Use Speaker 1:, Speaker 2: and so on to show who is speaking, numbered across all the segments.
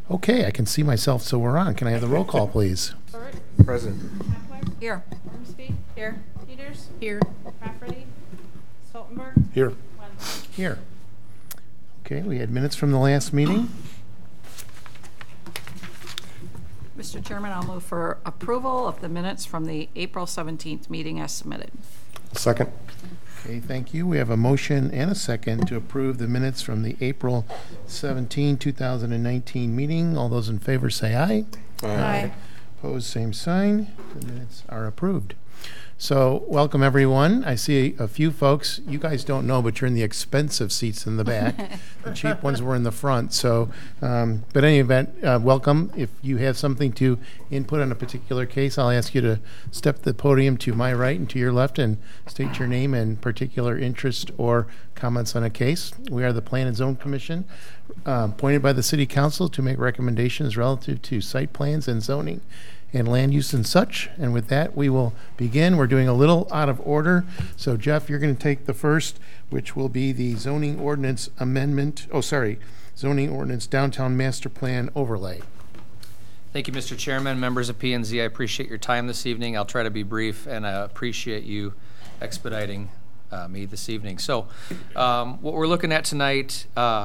Speaker 1: Okay, I can see myself, so we're on. Can I have the roll call, please?
Speaker 2: Burt,
Speaker 3: Present.
Speaker 2: Hepler,
Speaker 4: Here.
Speaker 2: Ormsby,
Speaker 4: Here.
Speaker 2: Peters,
Speaker 4: Here.
Speaker 2: Rafferty, Stoltenberg,
Speaker 3: Here.
Speaker 2: Wendell.
Speaker 1: Here. Okay, we had minutes from the last meeting.
Speaker 4: Mr. Chairman, I'll move for approval of the minutes from the April 17th meeting as submitted.
Speaker 3: Second.
Speaker 1: Okay, thank you. We have a motion and a second to approve the minutes from the April 17, 2019 meeting. All those in favor say aye.
Speaker 4: Aye.
Speaker 1: Opposed, same sign. The minutes are approved. So, welcome everyone. I see a few folks, you guys don't know, but you're in the expensive seats in the back. The cheap ones were in the front. So, but in any event, welcome. If you have something to input on a particular case, I'll ask you to step the podium to my right and to your left and state your name and particular interest or comments on a case. We are the Plan and Zone Commission, appointed by the City Council to make recommendations relative to site plans and zoning and land use and such. And with that, we will begin. We're doing a little out of order. So Jeff, you're going to take the first, which will be the zoning ordinance amendment. Zoning ordinance downtown master plan overlay.
Speaker 5: Thank you, Mr. Chairman, members of P&Z. I appreciate your time this evening. I'll try to be brief, and I appreciate you expediting me this evening. So what we're looking at tonight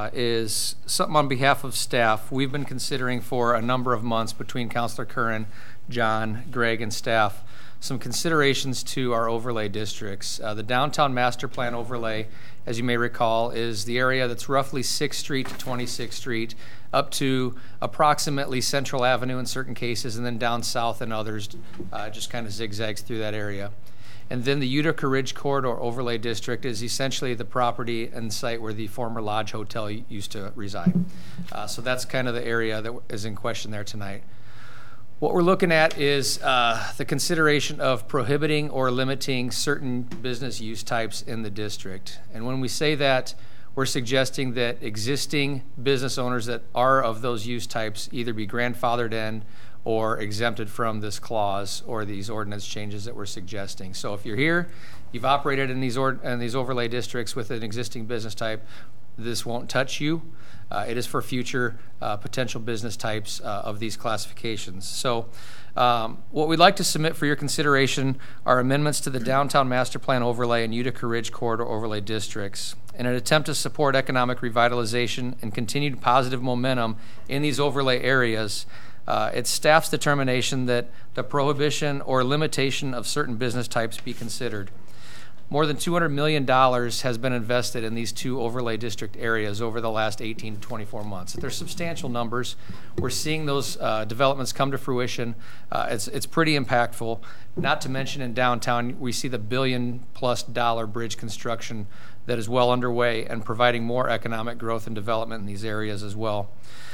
Speaker 5: is something on behalf of staff we've been considering for a number of months between Councilor Curran, John, Greg, and staff, some considerations to our overlay districts. The downtown master plan overlay, as you may recall, is the area that's roughly 6th Street to 26th Street, up to approximately Central Avenue in certain cases, and then down south in others, just kind of zigzags through that area. And then the Utica Ridge Corridor Overlay District is essentially the property and site where the former Lodge Hotel used to reside. So that's kind of the area that is in question there tonight. What we're looking at is the consideration of prohibiting or limiting certain business use types in the district. And when we say that, we're suggesting that existing business owners that are of those use types either be grandfathered in or exempted from this clause or these ordinance changes that we're suggesting. So if you're here, you've operated in these overlay districts with an existing business type, this won't touch you. It is for future potential business types of these classifications. So what we'd like to submit for your consideration are amendments to the Downtown Master Plan Overlay and Utica Ridge Corridor Overlay Districts in an attempt to support economic revitalization and continued positive momentum in these overlay areas. It's staff's determination that the prohibition or limitation of certain business types be considered. More than $200 million has been invested in these two overlay district areas over the last 18 to 24 months. They're substantial numbers. We're seeing those developments come to fruition. It's pretty impactful. Not to mention in downtown, we see the $1 billion+ bridge construction that is well underway and providing more economic growth and development in these areas as well.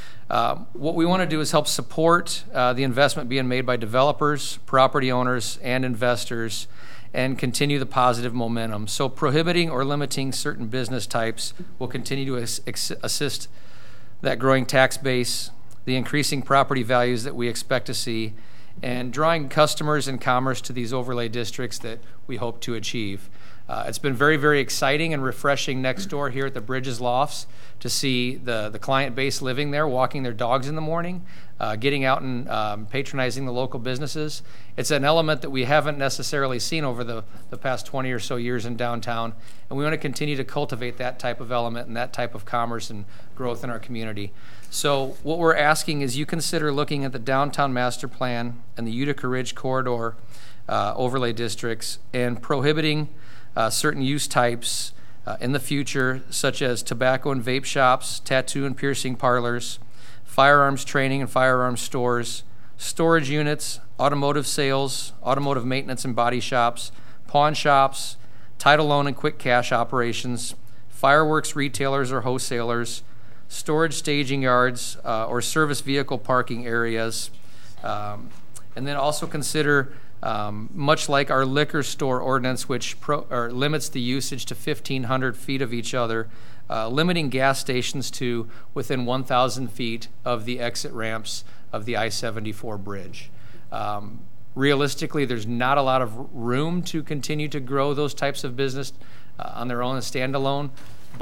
Speaker 5: What we want to do is help support the investment being made by developers, property owners, and investors, and continue the positive momentum. So prohibiting or limiting certain business types will continue to assist that growing tax base, the increasing property values that we expect to see, and drawing customers and commerce to these overlay districts that we hope to achieve. It's been very, very exciting and refreshing next door here at the Bridges Lofts to see the client base living there, walking their dogs in the morning, getting out and patronizing the local businesses. It's an element that we haven't necessarily seen over the past 20 or so years in downtown, and we want to continue to cultivate that type of element and that type of commerce and growth in our community. So what we're asking is you consider looking at the Downtown Master Plan and the Utica Ridge Corridor overlay districts and prohibiting certain use types in the future, such as tobacco and vape shops, tattoo and piercing parlors, firearms training and firearms stores, storage units, automotive sales, automotive maintenance and body shops, pawn shops, title loan and quick cash operations, fireworks retailers or wholesalers, storage staging yards or service vehicle parking areas, and then also consider much like our liquor store ordinance, which limits the usage to 1,500 feet of each other, limiting gas stations to within 1,000 feet of the exit ramps of the I-74 bridge. Realistically, there's not a lot of room to continue to grow those types of business on their own and standalone, but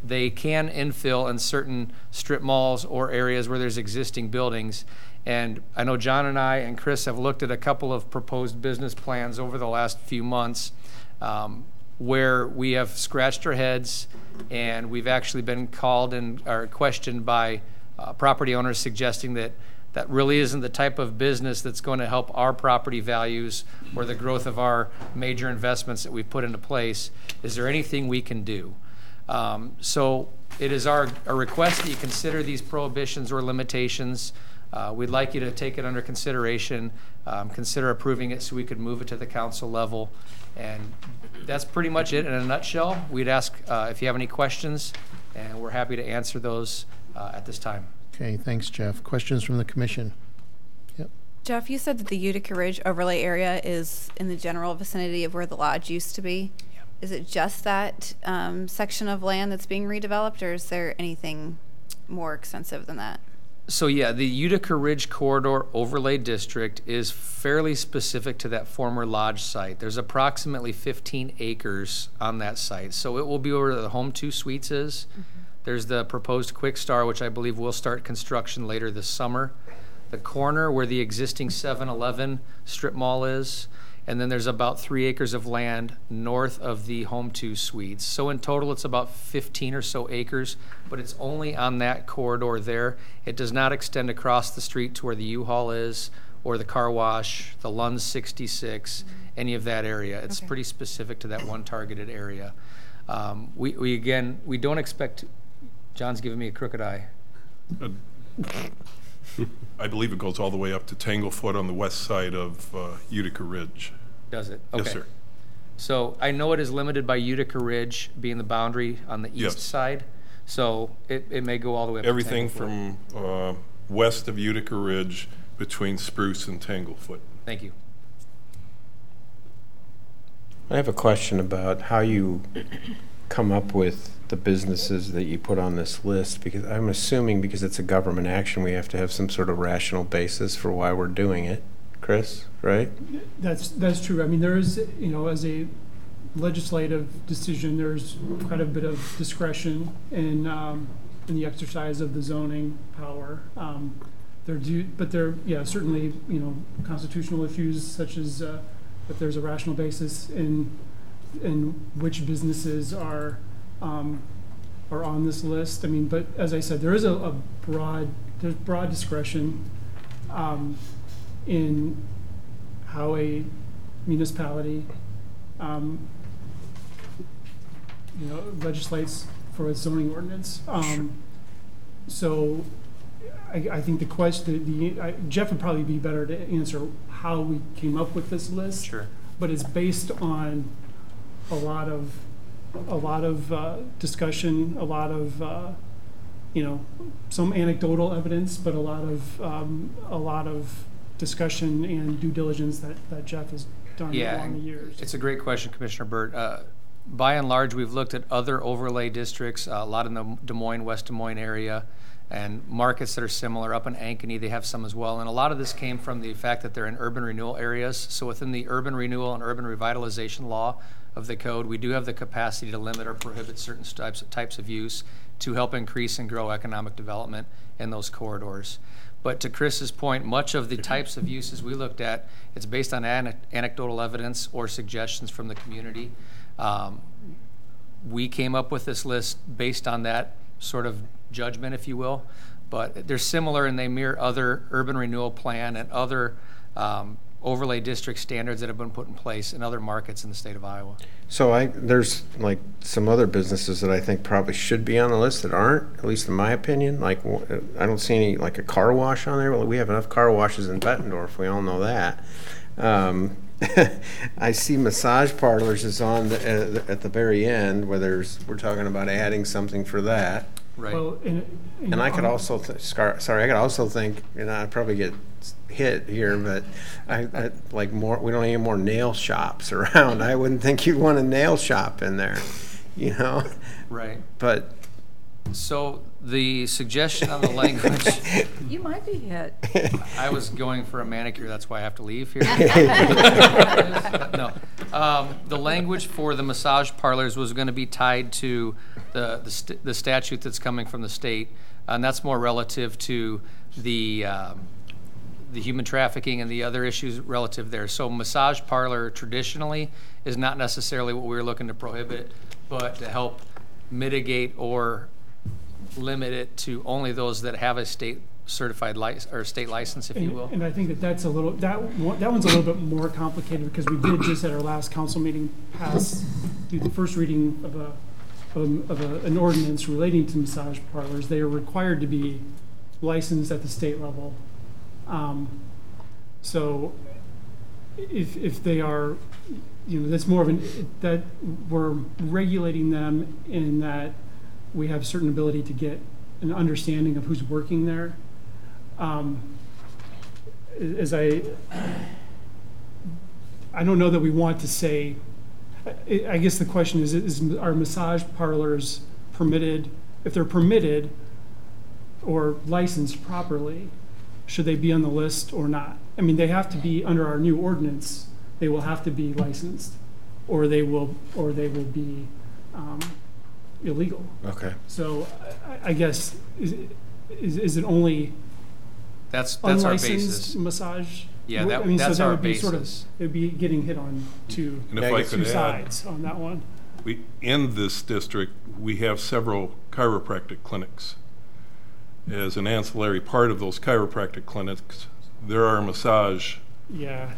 Speaker 5: they can infill in certain strip malls or areas where there's existing buildings. And I know John and I and Chris have looked at a couple of proposed business plans over the last few months where we have scratched our heads, and we've actually been called and are questioned by property owners suggesting that that really isn't the type of business that's going to help our property values or the growth of our major investments that we've put into place. Is there anything we can do? So it is our request that you consider these prohibitions or limitations. We'd like you to take it under consideration, consider approving it so we could move it to the council level. And that's pretty much it in a nutshell. We'd ask if you have any questions, and we're happy to answer those at this time.
Speaker 1: Okay, thanks, Jeff. Questions from the commission? Yep.
Speaker 3: Jeff, you said that the Utica Ridge overlay area is in the general vicinity of where the lodge used to be.
Speaker 5: Yep.
Speaker 3: Is it just that section of land that's being redeveloped, or is there anything more extensive than that?
Speaker 5: So yeah, the Utica Ridge Corridor Overlay District is fairly specific to that former lodge site. There's approximately 15 acres on that site. So it will be where the Home 2 Suites is. Mm-hmm. There's the proposed Quick Star, which I believe will start construction later this summer. The corner where the existing 7-Eleven strip mall is. And then there's about 3 acres of land north of the Home 2 Suites. So in total, it's about 15 or so acres, but it's only on that corridor there. It does not extend across the street to where the U-Haul is, or the car wash, the Lund 66, any of that area. It's pretty specific to that one targeted area. We don't expect. John's giving me a crooked eye.
Speaker 6: I believe it goes all the way up to Tanglefoot on the west side of Utica Ridge.
Speaker 5: Does it? Okay.
Speaker 6: Yes, sir.
Speaker 5: So I know it is limited by Utica Ridge being the boundary on the east side. So it may go all the way up
Speaker 6: everything
Speaker 5: to
Speaker 6: from west of Utica Ridge between Spruce and Tanglefoot.
Speaker 5: Thank you.
Speaker 7: I have a question about how you come up with the businesses that you put on this list, because I'm assuming because it's a government action, we have to have some sort of rational basis for why we're doing it. Chris, right?
Speaker 8: That's true. I mean, there is, as a legislative decision, there's quite a bit of discretion in the exercise of the zoning power. But there, certainly, constitutional issues such as if there's a rational basis in which businesses are on this list. I mean, but as I said, there is there's broad discretion in how a municipality legislates for its zoning ordinance. So I think the question, Jeff would probably be better to answer how we came up with this list.
Speaker 5: Sure.
Speaker 8: But it's based on a lot of discussion, a lot of some anecdotal evidence, but a lot of discussion and due diligence that Jeff has done along the years.
Speaker 5: It's a great question, Commissioner Burt. By and large, we've looked at other overlay districts, a lot in the Des Moines, West Des Moines area, and markets that are similar. Up in Ankeny, they have some as well. And a lot of this came from the fact that they're in urban renewal areas. So within the urban renewal and urban revitalization law of the code, we do have the capacity to limit or prohibit certain types of use to help increase and grow economic development in those corridors. But to Chris's point, much of the types of uses we looked at, it's based on anecdotal evidence or suggestions from the community. We came up with this list based on that sort of judgment, if you will, but they're similar and they mirror other urban renewal plan and other overlay district standards that have been put in place in other markets in the state of Iowa.
Speaker 7: So there's like some other businesses that I think probably should be on the list that aren't, at least in my opinion. Like I don't see any, like a car wash on there. Well, we have enough car washes in Bettendorf. We all know that. I see massage parlors is on at the very end where we're talking about adding something for that.
Speaker 5: Right.
Speaker 8: Well,
Speaker 7: And I could also I could also think, I'd probably get hit here, but I like more. We don't need more nail shops around. I wouldn't think you'd want a nail shop in there,
Speaker 5: Right.
Speaker 7: But
Speaker 5: so the suggestion on the language,
Speaker 4: You might be hit.
Speaker 5: I was going for a manicure, that's why I have to leave here. No. The language for the massage parlors was going to be tied to the statute that's coming from the state, and that's more relative to the human trafficking and the other issues relative there. So massage parlor traditionally is not necessarily what we're looking to prohibit, but to help mitigate or limit it to only those that have a state certified license or state license, if you will.
Speaker 8: And I think that that's a little, that one's a little bit more complicated because we did just at our last council meeting pass through the first reading of an ordinance relating to massage parlors. They are required to be licensed at the state level. So if they are, that's more of that we're regulating them in that we have certain ability to get an understanding of who's working there. As I don't know that we want to say, I guess the question is are massage parlors permitted? If they're permitted or licensed properly, should they be on the list or not? I mean, they have to be under our new ordinance. They will have to be licensed, or they will be illegal.
Speaker 7: Okay.
Speaker 8: So I guess is it only
Speaker 5: That's our basis.
Speaker 8: unlicensed massage?
Speaker 5: Yeah,
Speaker 8: so
Speaker 5: that's
Speaker 8: that
Speaker 5: our
Speaker 8: would be
Speaker 5: basis.
Speaker 8: it'd be getting hit on two
Speaker 6: And if I could add,
Speaker 8: sides on that one.
Speaker 6: in this district, we have several chiropractic clinics. As an ancillary part of those chiropractic clinics, there are massage
Speaker 8: Yeah.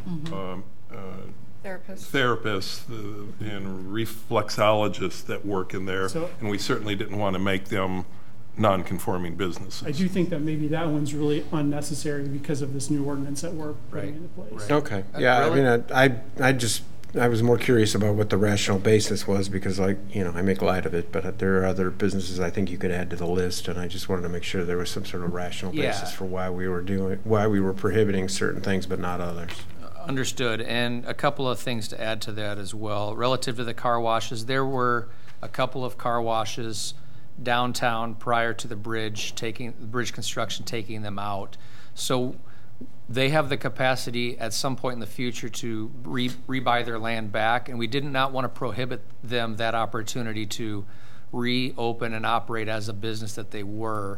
Speaker 6: therapists and reflexologists that work in there,
Speaker 8: So-
Speaker 6: and we certainly didn't want to make them non-conforming businesses.
Speaker 8: I do think that maybe that one's really unnecessary because of this new ordinance that we're putting
Speaker 5: Right.
Speaker 8: into place.
Speaker 5: Right.
Speaker 7: Okay. Yeah,
Speaker 5: Really?
Speaker 7: I mean, I was more curious about what the rational basis was because, I make light of it, but there are other businesses I think you could add to the list, and I just wanted to make sure there was some sort of rational basis
Speaker 5: Yeah.
Speaker 7: for why we were prohibiting certain things but not others.
Speaker 5: Understood. And a couple of things to add to that as well. Relative to the car washes, there were a couple of car washes downtown prior to the bridge construction taking them out. So they have the capacity at some point in the future to rebuy their land back, and we did not want to prohibit them that opportunity to reopen and operate as a business that they were.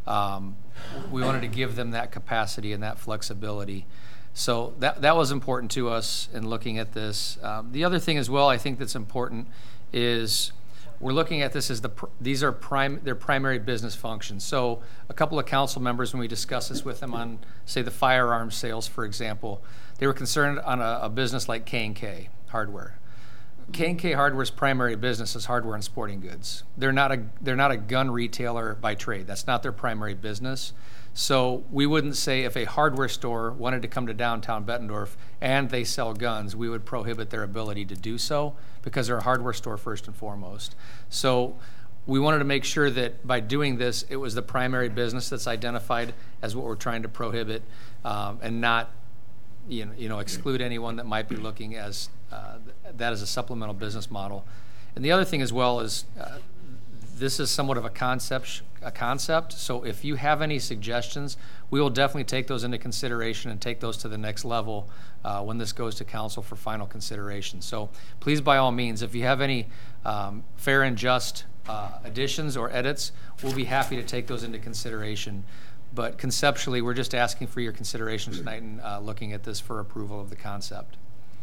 Speaker 5: We wanted to give them that capacity and that flexibility. So that was important to us in looking at this. The other thing as well, I think that's important is we're looking at this as these are their primary business functions. So a couple of council members, when we discussed this with them on, say, the firearms sales, for example, they were concerned on a business like K&K Hardware. K&K Hardware's primary business is hardware and sporting goods. They're not a gun retailer by trade. That's not their primary business. So we wouldn't say if a hardware store wanted to come to downtown Bettendorf and they sell guns, we would prohibit their ability to do so because they're a hardware store first and foremost. So we wanted to make sure that by doing this, it was the primary business that's identified as what we're trying to prohibit, and not exclude anyone that might be looking as that as a supplemental business model. And the other thing as well is this is somewhat of a concept. So if you have any suggestions, we will definitely take those into consideration and take those to the next level when this goes to council for final consideration. So please, by all means, if you have any fair and just additions or edits, we'll be happy to take those into consideration. But conceptually, we're just asking for your consideration tonight and looking at this for approval of the concept.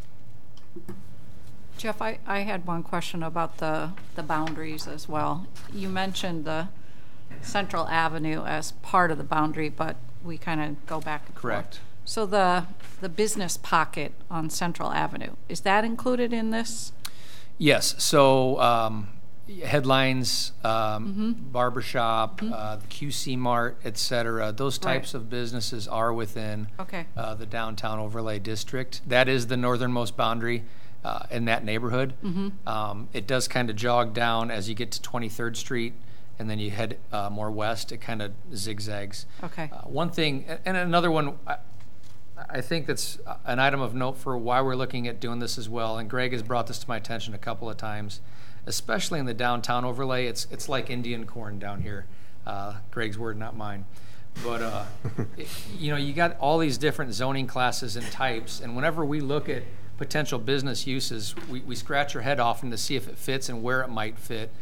Speaker 4: Jeff, I had one question about the boundaries as well. You mentioned the Central Avenue as part of the boundary, but we kind of go back and forth.
Speaker 5: Correct.
Speaker 4: So the business pocket on Central Avenue, is that included in this?
Speaker 5: Yes. So headlines, barbershop, QC Mart, et cetera, those types of businesses are within the downtown overlay district. That is the northernmost boundary in that neighborhood. It does kind of jog down as you get to 23rd Street, and then you head more west. It kind of zigzags.
Speaker 4: Okay.
Speaker 5: One thing, and another one, I think that's an item of note for why we're looking at doing this as well, and Greg has brought this to my attention a couple of times, especially in the downtown overlay. It's like Indian corn down here. Greg's word, not mine. But, you got all these different zoning classes and types, and whenever we look at potential business uses, we scratch our head often to see if it fits and where it might fit.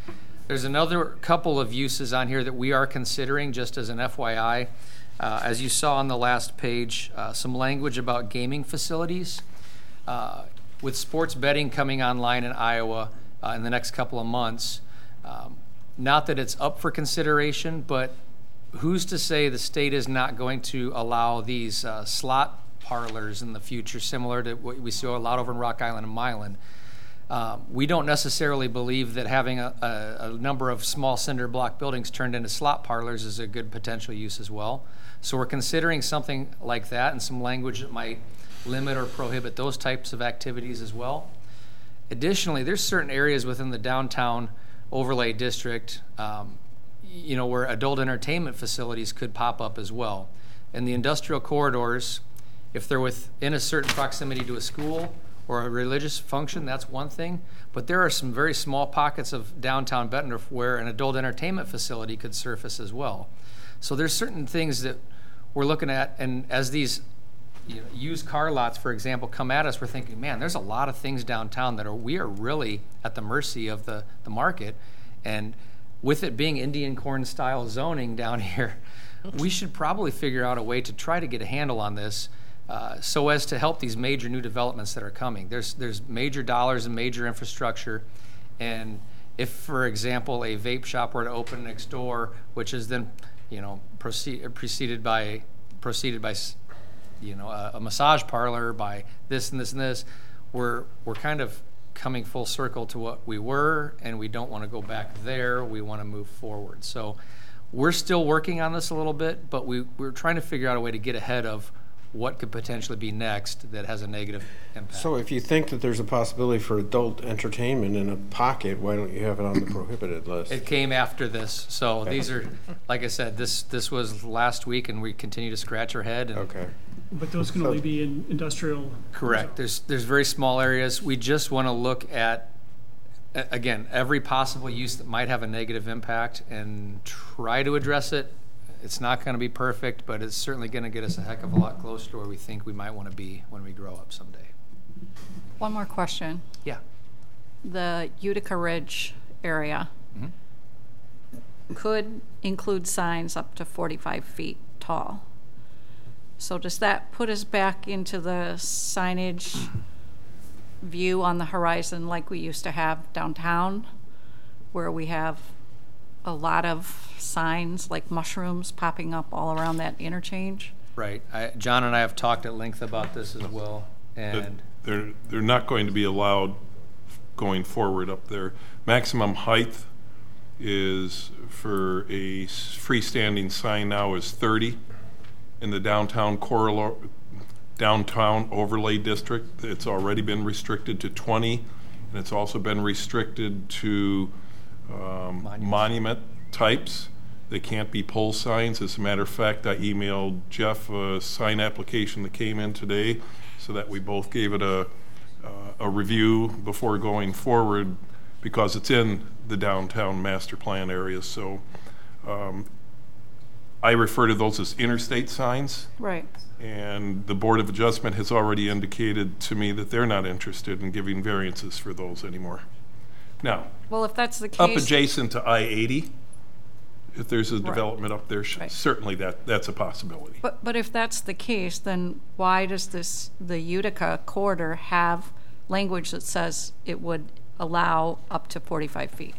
Speaker 5: There's another couple of uses on here that we are considering, just as an FYI. As you saw on the last page, some language about gaming facilities. With sports betting coming online in Iowa in the next couple of months, not that it's up for consideration, but who's to say the state is not going to allow these slot parlors in the future, similar to what we see a lot over in Rock Island and Milan? We don't necessarily believe that having a number of small cinder block buildings turned into slot parlors is a good potential use as well. So we're considering something like that and some language that might limit or prohibit those types of activities as well. Additionally, there's certain areas within the downtown overlay district, where adult entertainment facilities could pop up as well. In the industrial corridors, if they're within a certain proximity to a school or a religious function, that's one thing. But there are some very small pockets of downtown Bettendorf where an adult entertainment facility could surface as well. So there's certain things that we're looking at, and as these used car lots, for example, come at us, we're thinking, man, there's a lot of things downtown that we are really at the mercy of the market. And with it being Indian corn style zoning down here, we should probably figure out a way to try to get a handle on this so as to help these major new developments that are coming. There's major dollars and major infrastructure, and if, for example, a vape shop were to open next door, which is then preceded by a massage parlor, by this and this and this, we're kind of coming full circle to what we were, and we don't want to go back there. We want to move forward. So we're still working on this a little bit, but we're trying to figure out a way to get ahead of what could potentially be next that has a negative impact.
Speaker 7: So if you think that there's a possibility for adult entertainment in a pocket, why don't you have it on the prohibited list?
Speaker 5: It came after this. So these are, like I said, this was last week, and we continue to scratch our head. And
Speaker 7: Okay.
Speaker 8: But those can only be in industrial.
Speaker 5: correct. There's very small areas. We just want to look at, again, every possible use that might have a negative impact and try to address it. It's not going to be perfect, but it's certainly going to get us a heck of a lot closer to where we think we might want to be when we grow up someday.
Speaker 4: One more question.
Speaker 5: Yeah.
Speaker 4: The Utica Ridge area could include signs up to 45 feet tall. So does that put us back into the signage view on the horizon like we used to have downtown, where we have a lot of signs like mushrooms popping up all around that interchange?
Speaker 5: Right. John and I have talked at length about this as well. And
Speaker 6: They're not going to be allowed going forward up there. Maximum height is for a freestanding sign now is 30. In the downtown overlay district, it's already been restricted to 20, and it's also been restricted to monument types. They can't be pole signs. As a matter of fact, I emailed Jeff a sign application that came in today so that we both gave it a review before going forward, because it's in the downtown master plan area. So I refer to those as interstate signs.
Speaker 4: Right.
Speaker 6: And the Board of Adjustment has already indicated to me that they're not interested in giving variances for those anymore. Now,
Speaker 4: Well, if that's the case.
Speaker 6: up adjacent to I-80, if there's a
Speaker 4: Right.
Speaker 6: development up there,
Speaker 4: Right.
Speaker 6: certainly that's a possibility.
Speaker 4: But if that's the case, then why does the Utica corridor have language that says it would allow up to 45 feet?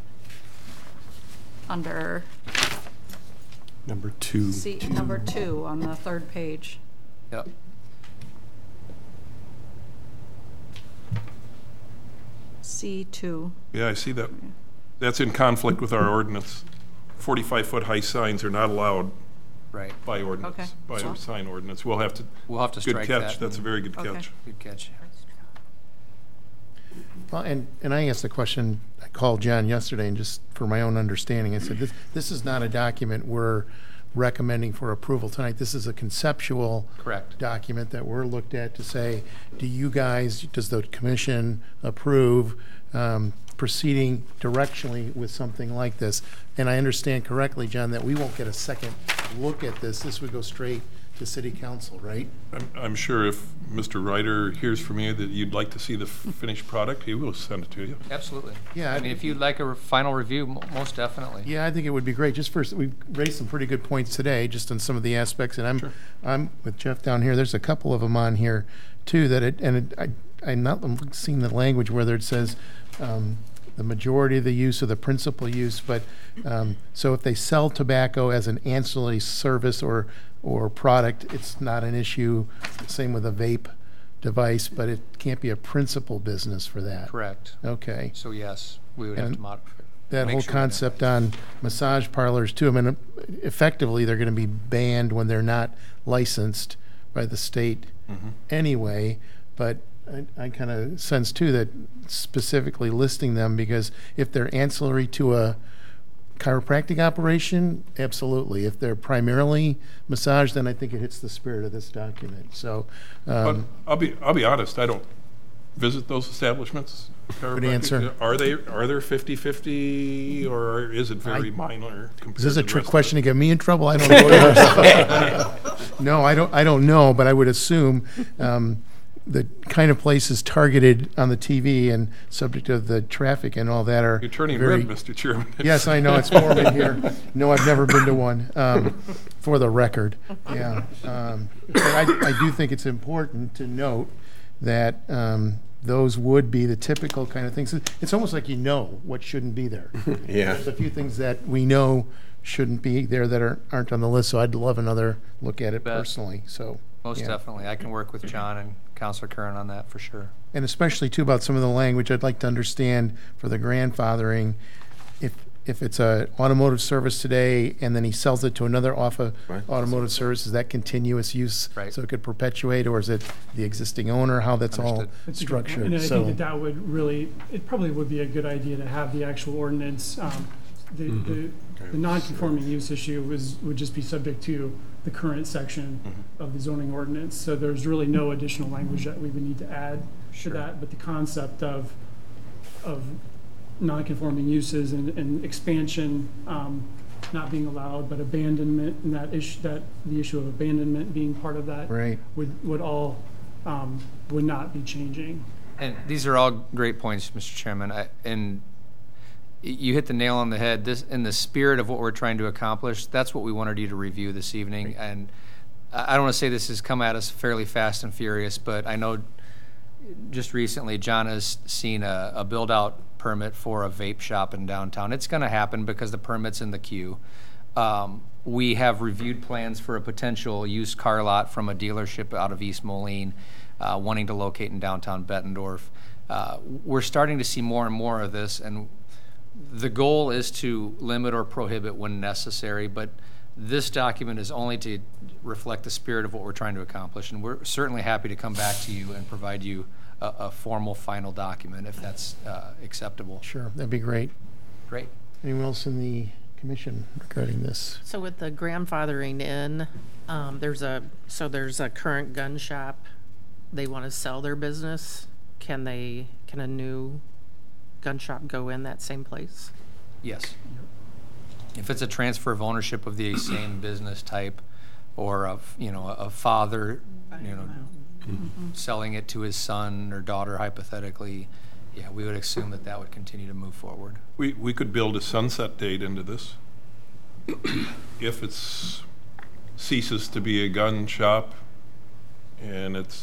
Speaker 4: Under
Speaker 7: Number 2.
Speaker 4: number 2 on the third page.
Speaker 5: yep.
Speaker 4: C2.
Speaker 6: Yeah, I see that. That's in conflict with our ordinance. 45-foot high signs are not allowed
Speaker 5: Right.
Speaker 6: by ordinance,
Speaker 4: Okay.
Speaker 6: by our sign ordinance. We'll have to
Speaker 5: Strike
Speaker 6: good
Speaker 5: that.
Speaker 6: catch. That's a very good
Speaker 4: Okay.
Speaker 6: catch.
Speaker 5: Good catch.
Speaker 1: Well, and I asked the question, I called John yesterday, and just for my own understanding, I said, this is not a document we're recommending for approval tonight. This is a conceptual
Speaker 5: Correct.
Speaker 1: document that we're looked at to say, does the commission approve proceeding directionally with something like this? And I understand correctly, John, that we won't get a second look at this. This would go straight to city council, right?
Speaker 6: I'm sure if Mr. Ryder hears from you that you'd like to see the finished product, he will send it to you.
Speaker 5: Absolutely.
Speaker 1: Yeah,
Speaker 5: I mean, if you'd like a final review, most definitely.
Speaker 1: Yeah, I think it would be great. Just first, we've raised some pretty good points today, just on some of the aspects, and I'm with Jeff down here. There's a couple of them on here too I'm not seeing the language whether it says the majority of the use or the principal use, but so if they sell tobacco as an ancillary service or product, it's not an issue. Same with a vape device, but it can't be a principal business for that.
Speaker 5: Correct.
Speaker 1: Okay.
Speaker 5: So yes, we would have
Speaker 1: And
Speaker 5: to modify.
Speaker 1: That
Speaker 5: make
Speaker 1: whole
Speaker 5: sure we
Speaker 1: concept on massage parlors too, I mean, effectively, they're gonna be banned when they're not licensed by the state anyway, but I kind of sense too that specifically listing them, because if they're ancillary to a chiropractic operation, absolutely. If they're primarily massage, then I think it hits the spirit of this document. So,
Speaker 6: But I'll be honest, I don't visit those establishments.
Speaker 1: Good answer.
Speaker 6: Are there 50-50, or is it very minor compared
Speaker 1: is this
Speaker 6: to
Speaker 1: a
Speaker 6: the
Speaker 1: trick
Speaker 6: rest
Speaker 1: question to get me in trouble? I don't know. No, I don't know, but I would assume the kind of places targeted on the TV and subject to the traffic and all that are
Speaker 6: You're turning
Speaker 1: very,
Speaker 6: red, Mr. Chairman.
Speaker 1: Yes, I know, it's warm in here. No, I've never been to one, for the record, yeah. But I do think it's important to note that those would be the typical kind of things. It's almost like you know what shouldn't be there.
Speaker 7: Yeah.
Speaker 1: There's a few things that we know shouldn't be there that aren't on the list, so I'd love another look at it
Speaker 5: Bet.
Speaker 1: personally, so.
Speaker 5: Most
Speaker 1: yeah.
Speaker 5: definitely. I can work with John and Councilor Curran on that for sure.
Speaker 1: And especially too about some of the language, I'd like to understand for the grandfathering, if it's a automotive service today and then he sells it to another
Speaker 7: Right.
Speaker 1: automotive service, is that continuous use?
Speaker 5: Right.
Speaker 1: So it could perpetuate, or is it the existing owner, how that's all
Speaker 5: Understood.
Speaker 8: That's a good point.
Speaker 1: structured?
Speaker 8: And I
Speaker 1: So,
Speaker 8: think that would really, it probably would be a good idea to have the actual ordinance. The non-conforming use issue would just be subject to the current section of the zoning ordinance. So there's really no additional language that we would need to add to that. But the concept of non-conforming uses and expansion not being allowed, but abandonment and that the issue of abandonment being part of that
Speaker 1: right.
Speaker 8: would all would not be changing.
Speaker 5: And these are all great points, Mr. Chairman. And you hit the nail on the head. This, in the spirit of what we're trying to accomplish, that's what we wanted you to review this evening. And I don't want to say this has come at us fairly fast and furious, but I know just recently John has seen a build-out permit for a vape shop in downtown. It's going to happen because the permit's in the queue. We have reviewed plans for a potential used car lot from a dealership out of East Moline wanting to locate in downtown Bettendorf. We're starting to see more and more of this, and the goal is to limit or prohibit when necessary, but this document is only to reflect the spirit of what we're trying to accomplish, and we're certainly happy to come back to you and provide you a formal final document if that's acceptable.
Speaker 1: Sure, that'd be great.
Speaker 5: Great.
Speaker 1: Anyone else in the commission regarding this?
Speaker 9: So with the grandfathering in, there's a current gun shop. They want to sell their business. Can a new gun shop go in that same place?
Speaker 5: Yes. If it's a transfer of ownership of the same business type, or of a father, selling it to his son or daughter hypothetically, yeah, we would assume that would continue to move forward.
Speaker 6: We could build a sunset date into this. If it ceases to be a gun shop and it's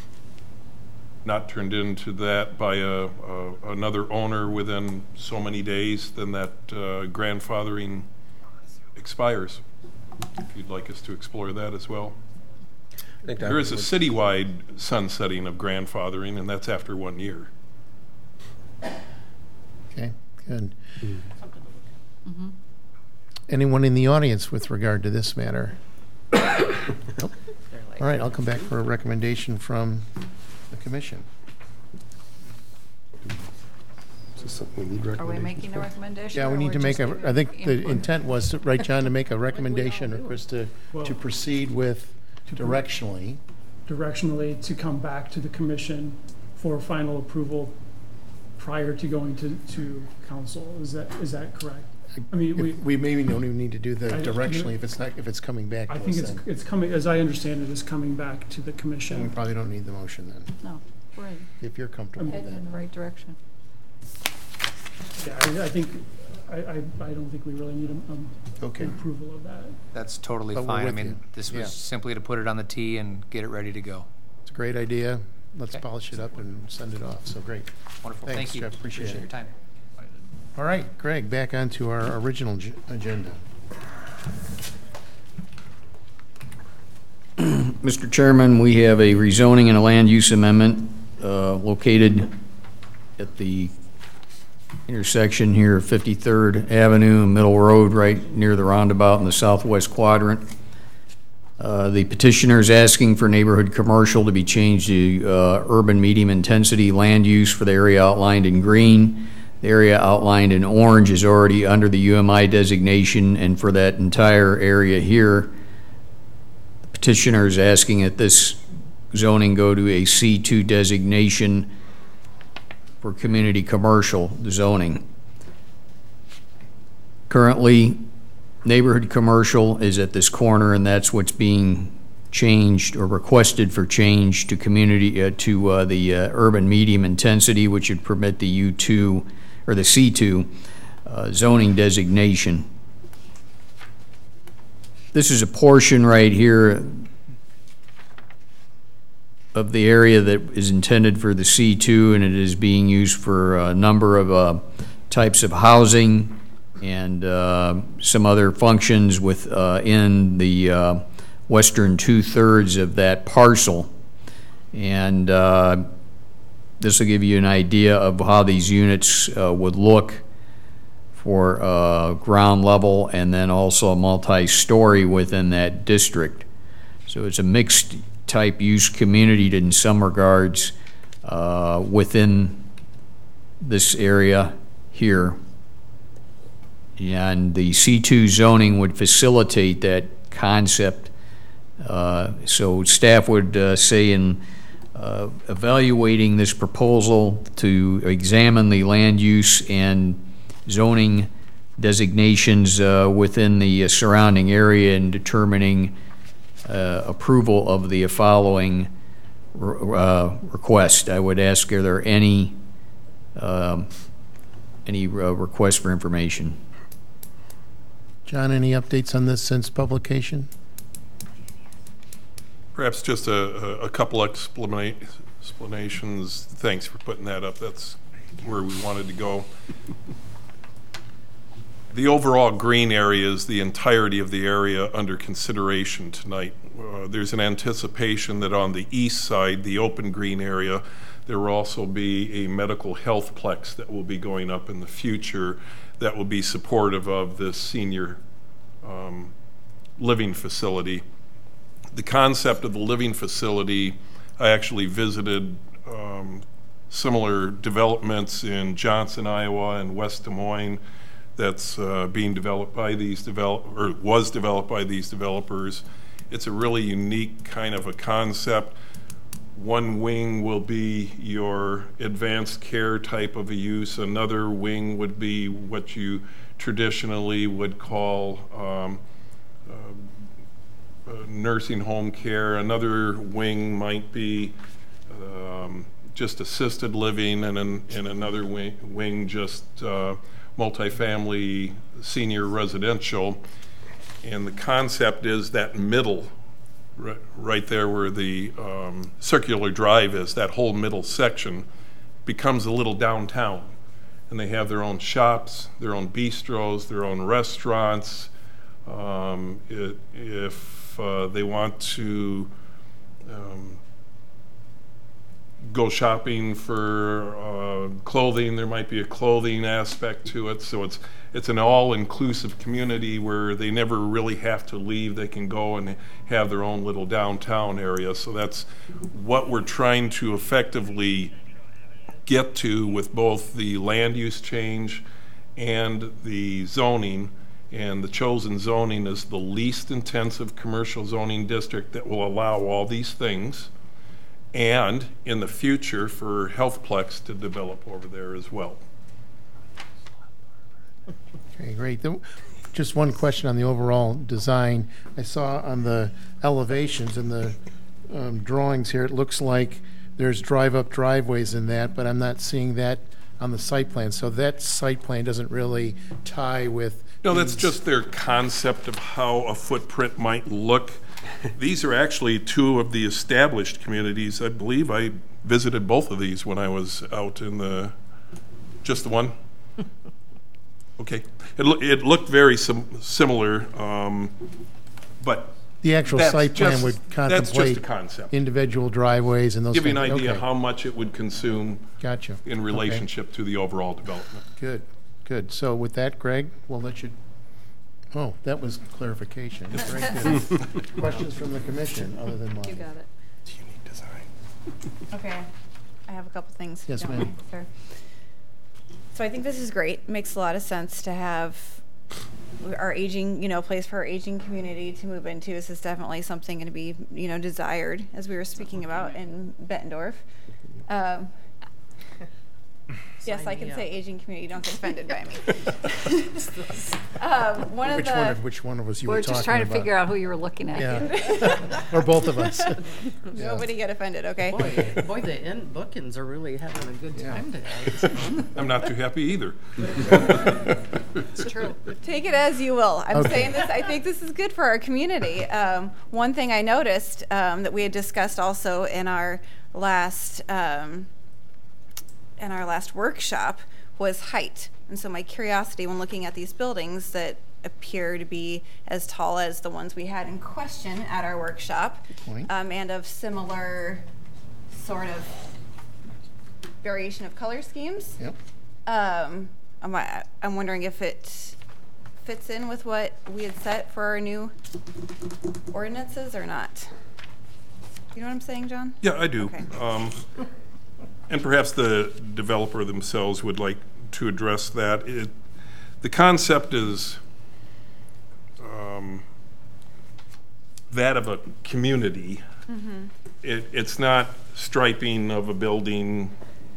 Speaker 6: not turned into that by another owner within so many days, then that grandfathering expires. If you'd like us to explore that as well. There is a citywide sunsetting of grandfathering, and that's after 1 year.
Speaker 1: Okay, good. Anyone in the audience with regard to this matter? Nope. All right, I'll come back for a recommendation from the commission.
Speaker 4: Are we making a recommendation?
Speaker 1: Yeah, we
Speaker 4: or
Speaker 1: need to
Speaker 4: we're
Speaker 1: make
Speaker 4: just
Speaker 1: I think the
Speaker 4: input?
Speaker 1: intent was, right, John, to make a recommendation, or Chris, to
Speaker 8: Well-
Speaker 1: proceed with directionally.
Speaker 8: Directionally to come back to the commission for final approval prior to going to council. Is that correct? I mean,
Speaker 1: we maybe don't even need to do the
Speaker 8: I-
Speaker 1: directionally if it's coming back to
Speaker 8: I
Speaker 1: us
Speaker 8: think
Speaker 1: then.
Speaker 8: it's coming, as I understand it, is coming back to the
Speaker 1: Then we
Speaker 8: commission.
Speaker 1: probably don't need the motion then,
Speaker 4: No, we're
Speaker 1: if you're comfortable with
Speaker 4: heading in
Speaker 1: that.
Speaker 4: the right direction.
Speaker 8: Yeah, I think, I don't think we really need
Speaker 1: Okay.
Speaker 8: an approval of that.
Speaker 5: That's totally
Speaker 1: But we're
Speaker 5: fine. I
Speaker 1: with
Speaker 5: mean,
Speaker 1: you.
Speaker 5: this
Speaker 1: Yeah.
Speaker 5: was simply to put it on the tee and get it ready to go.
Speaker 1: It's a great idea. Let's
Speaker 5: Okay.
Speaker 1: polish it up and send it off. So great.
Speaker 5: Wonderful.
Speaker 1: Thanks,
Speaker 5: Thank you.
Speaker 1: Jeff. Appreciate it.
Speaker 5: your time.
Speaker 1: All right, Greg, back onto our original agenda.
Speaker 10: Mr. Chairman, we have a rezoning and a land use amendment located at the intersection here of 53rd Avenue and Middle Road, right near the roundabout in the southwest quadrant. The petitioner is asking for neighborhood commercial to be changed to urban medium intensity land use for the area outlined in green. The area outlined in orange is already under the UMI designation, and for that entire area here, the petitioner is asking that this zoning go to a C2 designation for community commercial zoning. Currently, neighborhood commercial is at this corner, and that's what's being changed or requested for change to community to the urban medium intensity, which would permit the U2 or the C2 zoning designation. This is a portion right here of the area that is intended for the C2, and it is being used for a number of types of housing and some other functions within the western 2/3 of that parcel. And this will give you an idea of how these units would look for ground level and then also a multi-story within that district. So it's a mixed type use community in some regards within this area here. And the C2 zoning would facilitate that concept. So staff would say in evaluating this proposal to examine the land use and zoning designations within the surrounding area and determining approval of the following request. I would ask, are there any requests for information?
Speaker 1: John, any updates on this since publication?
Speaker 6: Perhaps just a couple explanations. Thanks for putting that up. That's where we wanted to go. The overall green area is the entirety of the area under consideration tonight. There's an anticipation that on the east side, the open green area, there will also be a medical health plex that will be going up in the future that will be supportive of this senior living facility. The concept of the living facility, I actually visited similar developments in Johnson, Iowa, and West Des Moines that's being developed by these was developed by these developers. It's a really unique kind of a concept. One wing will be your advanced care type of a use. Another wing would be what you traditionally would call nursing home care. Another wing might be just assisted living, and another wing just multifamily senior residential. And the concept is that middle, right there where the circular drive is, that whole middle section becomes a little downtown. And they have their own shops, their own bistros, their own restaurants. If they want to go shopping for clothing, there might be a clothing aspect to it. So it's an all-inclusive community where they never really have to leave. They can go and have their own little downtown area. So that's what we're trying to effectively get to with both the land use change and the zoning. And the chosen zoning is the least intensive commercial zoning district that will allow all these things, and in the future for Healthplex to develop over there as well.
Speaker 1: Okay, great. Just one question on the overall design. I saw on the elevations and the drawings here, it looks like there's drive-up driveways in that, but I'm not seeing that on the site plan. So that site plan doesn't really tie with...
Speaker 6: No, that's just their concept of how a footprint might look. These are actually two of the established communities. I believe I visited both of these when I was out in the... Just the one? Okay. It looked very similar, but...
Speaker 1: The actual
Speaker 6: That's
Speaker 1: site plan
Speaker 6: just-
Speaker 1: would
Speaker 6: that's just a
Speaker 1: contemplate
Speaker 6: concept.
Speaker 1: individual driveways and those
Speaker 6: Give you an
Speaker 1: things.
Speaker 6: idea
Speaker 1: Okay.
Speaker 6: how much it would consume
Speaker 1: Gotcha.
Speaker 6: in
Speaker 1: Okay.
Speaker 6: relationship to the overall development.
Speaker 1: Good, good. So with that, Greg, we'll let you, oh, that was clarification. Very good. Questions from the commission, other than mine?
Speaker 3: You got it.
Speaker 6: Unique design.
Speaker 3: Okay. I have a couple things. if you
Speaker 1: Yes,
Speaker 3: don't
Speaker 1: ma'am.
Speaker 3: mind, sir. So I think this is great. Makes a lot of sense to have our aging, place for our aging community to move into. This is definitely something going to be, desired, as we were speaking about in Bettendorf. Yes,
Speaker 9: Sign
Speaker 3: I
Speaker 9: me
Speaker 3: can
Speaker 9: up.
Speaker 3: say aging community. Don't get offended by me. One of
Speaker 1: Which one of us you
Speaker 4: We're
Speaker 1: were talking about?
Speaker 4: just trying to figure out who you were looking at.
Speaker 1: Yeah. Or both of us.
Speaker 3: Nobody get offended, okay?
Speaker 9: Boy, the bookends are really having a good time today.
Speaker 6: I'm not too happy either.
Speaker 9: It's true.
Speaker 3: Take it as you will. I'm
Speaker 1: Okay.
Speaker 3: saying this, I think this is good for our community. One thing I noticed that we had discussed also in our last workshop was height. And so my curiosity when looking at these buildings that appear to be as tall as the ones we had in question at our workshop,
Speaker 1: point.
Speaker 3: and of similar sort of variation of color schemes.
Speaker 1: Yep.
Speaker 3: I'm wondering if it fits in with what we had set for our new ordinances or not. You know what I'm saying, John?
Speaker 6: Yeah, I do.
Speaker 3: Okay.
Speaker 6: And perhaps the developer themselves would like to address that. The concept is that of a community.
Speaker 3: Mm-hmm.
Speaker 6: It's not striping of a building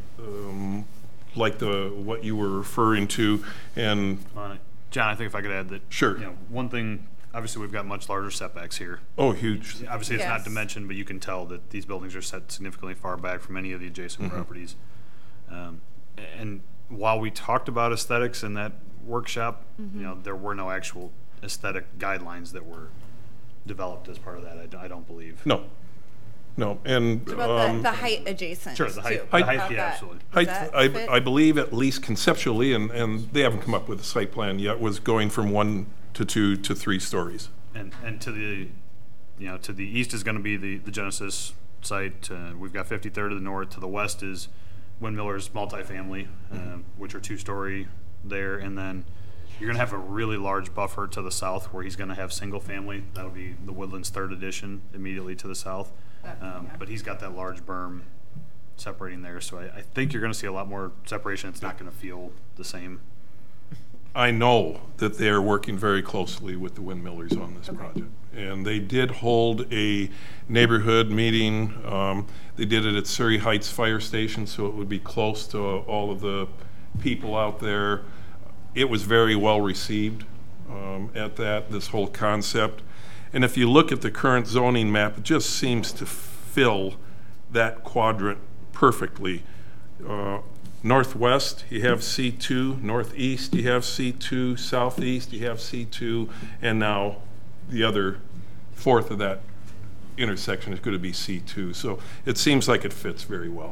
Speaker 6: like what you were referring to. And
Speaker 11: John, I think if I could add that.
Speaker 6: Sure.
Speaker 11: One thing, obviously we've got much larger setbacks here.
Speaker 6: oh, huge.
Speaker 11: Obviously, it's
Speaker 3: Yes.
Speaker 11: not dimensioned, but you can tell that these buildings are set significantly far back from any of the adjacent properties. And while we talked about aesthetics in that workshop, there were no actual aesthetic guidelines that were developed as part of that. I don't believe.
Speaker 6: No, and
Speaker 3: What about the height adjacent?
Speaker 11: Sure, the height.
Speaker 3: too?
Speaker 11: The
Speaker 6: Height-
Speaker 11: height,
Speaker 3: About
Speaker 11: yeah,
Speaker 3: that.
Speaker 11: absolutely.
Speaker 6: height,
Speaker 3: Does that
Speaker 6: I
Speaker 3: fit?
Speaker 6: believe at least conceptually, and they haven't come up with a site plan yet, was going from 1 to 2 to 3 stories.
Speaker 11: And to the, to the east is going to be the Genesis site. We've got 53rd to the north. To the west is Windmiller's multifamily, which are 2-story there. And then you're going to have a really large buffer to the south where he's going to have single family. That'll be the Woodlands 3rd edition immediately to the south. But he's got that large berm separating there. So I think you're going to see a lot more separation. It's not going to feel the same.
Speaker 6: I know that they're working very closely with the Windmillers on this project. And they did hold a neighborhood meeting. They did it at Surrey Heights Fire Station, so it would be close to all of the people out there. It was very well received at this whole concept. And if you look at the current zoning map, it just seems to fill that quadrant perfectly. Northwest, you have C2. Northeast, you have C2. Southeast, you have C2. And now the other fourth of that intersection is going to be C2. So it seems like it fits very well.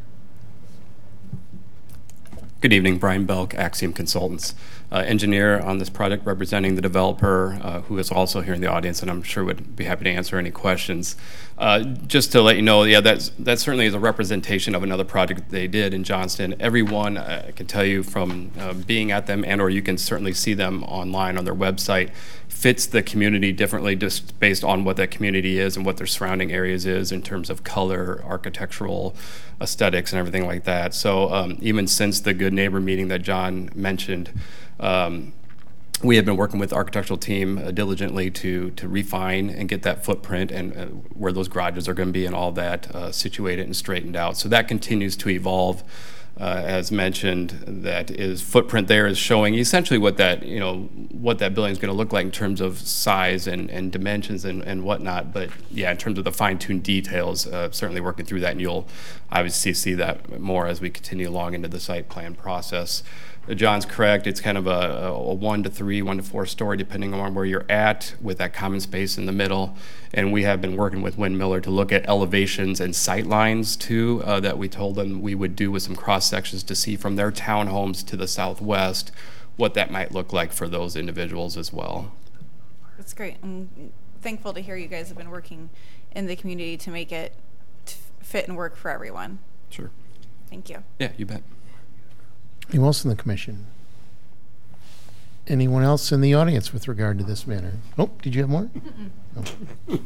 Speaker 12: Good evening, Brian Belk, Axiom Consultants, engineer on this project representing the developer who is also here in the audience, and I'm sure would be happy to answer any questions. Just to let you know, yeah, that certainly is a representation of another project they did in Johnston. Everyone, I can tell you from being at them, and or you can certainly see them online on their website, fits the community differently just based on what that community is and what their surrounding areas is in terms of color, architectural aesthetics, and everything like that. So even since the Good Neighbor meeting that John mentioned, we have been working with the architectural team diligently to refine and get that footprint and where those garages are going to be and all that situated and straightened out. So that continues to evolve. as mentioned, that is footprint there is showing essentially what that building is going to look like in terms of size and dimensions and whatnot. But yeah, in terms of the fine-tuned details, certainly working through that, and you'll obviously see that more as we continue along into the site plan process. John's correct. It's kind of a 1 to 3, 1 to 4 story, depending on where you're at, with that common space in the middle. And we have been working with Wynn Miller to look at elevations and sight lines too, that we told them we would do with some cross sections to see from their townhomes to the southwest what that might look like for those individuals as well.
Speaker 3: That's great. I'm thankful to hear you guys have been working in the community to make it fit and work for everyone.
Speaker 12: Sure.
Speaker 3: Thank you.
Speaker 12: Yeah, you bet.
Speaker 1: Anyone else in the commission? Anyone else in the audience with regard to this matter? Oh, did you have more? No.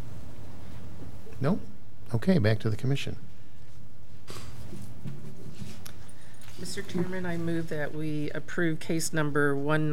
Speaker 1: No? Okay, back to the commission.
Speaker 9: Mr. Chairman, I move that we approve case number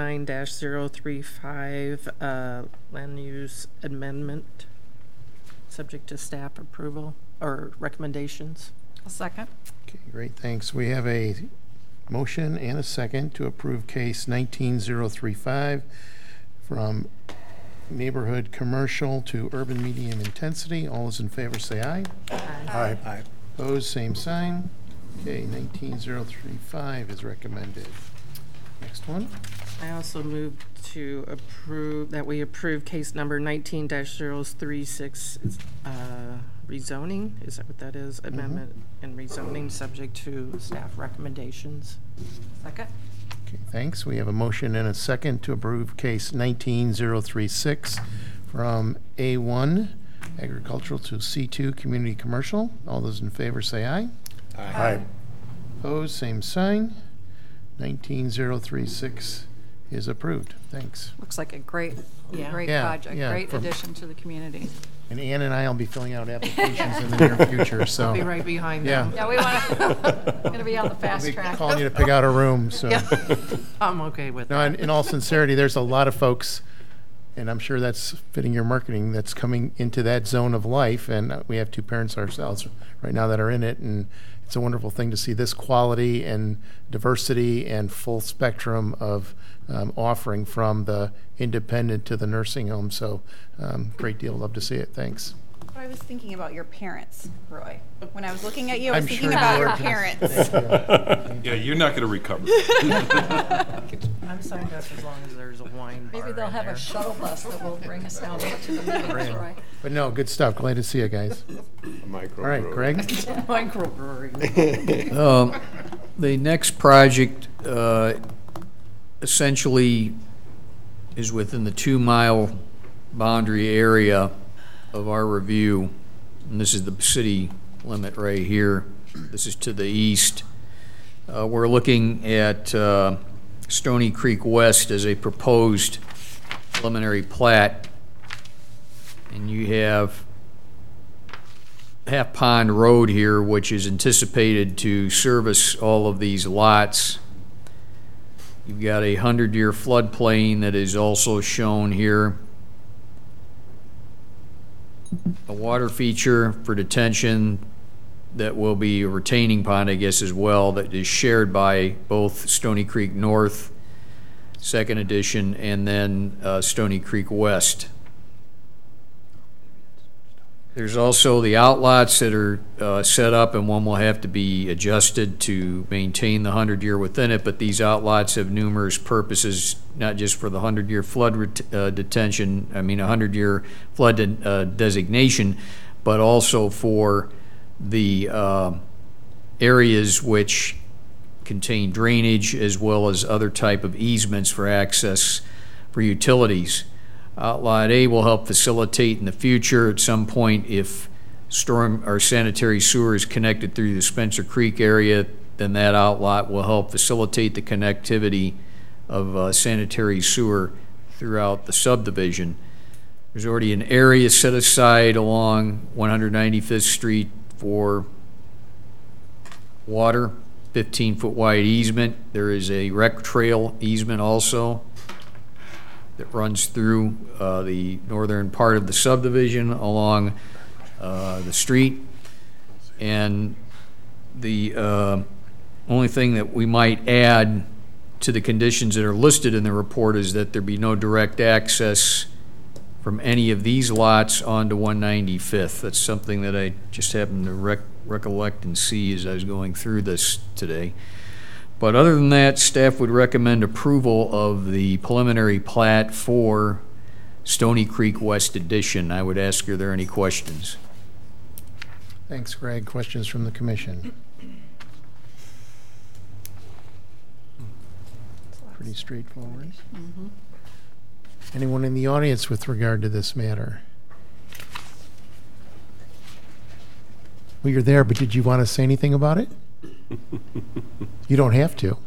Speaker 9: 19-035, land use amendment, subject to staff approval or recommendations.
Speaker 4: A second.
Speaker 1: Okay, great, thanks. We have a motion and a second to approve case 19-035 from neighborhood commercial to urban medium intensity. All those in favor say aye.
Speaker 9: Aye.
Speaker 1: Aye. Opposed, same sign. Okay, 19-035 is recommended. Next one.
Speaker 9: I also move to approve, that we approve case number 19-036, rezoning, is that what that is? Amendment and rezoning, subject to staff recommendations.
Speaker 4: Second.
Speaker 1: Okay, thanks. We have a motion and a second to approve case 19-036 from A1 agricultural to C2 community commercial. All those in favor say aye.
Speaker 7: Aye.
Speaker 1: Opposed, same sign. 19-036 is approved. Thanks.
Speaker 4: Looks like a great
Speaker 1: Yeah,
Speaker 4: project,
Speaker 1: yeah,
Speaker 4: great
Speaker 1: from-
Speaker 4: addition to the community.
Speaker 1: And Ann and I will be filling out applications in the near future, so.
Speaker 9: I'll be right behind
Speaker 1: Yeah.
Speaker 9: them.
Speaker 4: Yeah, we want to, going to be on the
Speaker 1: We'll
Speaker 4: fast
Speaker 1: be
Speaker 4: track.
Speaker 1: calling you to pick out a room, so.
Speaker 9: Yeah. I'm okay with
Speaker 1: No,
Speaker 9: that.
Speaker 1: in all sincerity, there's a lot of folks, and I'm sure that's fitting your marketing, that's coming into that zone of life, and we have 2 parents ourselves right now that are in it, and it's a wonderful thing to see this quality and diversity and full spectrum of offering from the independent to the nursing home, so great deal, love to see it, thanks.
Speaker 3: But I was thinking about your parents, Roy. When I was looking at you, I was
Speaker 1: I'm
Speaker 3: thinking
Speaker 1: sure
Speaker 3: about
Speaker 1: you
Speaker 3: your
Speaker 1: were.
Speaker 3: parents.
Speaker 6: Yeah, you're not going to recover.
Speaker 9: I'm signed up as long as there's a wine bar
Speaker 4: Maybe they'll
Speaker 9: in
Speaker 4: have
Speaker 9: there.
Speaker 4: a shuttle bus that will bring us down to the meetings, Roy.
Speaker 1: But no, good stuff, glad to see you guys. All right, Greg?
Speaker 9: Microbrewery.
Speaker 10: The next project essentially is within the 2-mile boundary area of our review. And this is the city limit right here. This is to the east. We're looking at Stony Creek West as a proposed preliminary plat. And you have Half Pond Road here, which is anticipated to service all of these lots. You've got a 100-year floodplain that is also shown here. A water feature for detention that will be a retaining pond, I guess, as well, that is shared by both Stony Creek North, second edition, and then Stony Creek West. There's also the outlots that are set up, and one will have to be adjusted to maintain the 100-year within it, but these outlots have numerous purposes, not just for the 100-year flood detention, 100-year flood designation, but also for the areas which contain drainage as well as other type of easements for access for utilities. Outlot A will help facilitate in the future at some point if storm or sanitary sewer is connected through the Spencer Creek area, then that outlot will help facilitate the connectivity of sanitary sewer throughout the subdivision. There's already an area set aside along 195th Street for water, 15-foot wide easement. There is a rec trail easement also that runs through the northern part of the subdivision along the street. And the only thing that we might add to the conditions that are listed in the report is that there be no direct access from any of these lots onto 195th. That's something that I just happened to recollect and see as I was going through this today. But other than that, staff would recommend approval of the preliminary plat for Stony Creek West Addition. I would ask, are there any questions?
Speaker 1: Thanks, Greg. Questions from the commission? Pretty straightforward.
Speaker 4: Mm-hmm.
Speaker 1: Anyone in the audience with regard to this matter? Well, you're there, but did you want to say anything about it? You don't have to.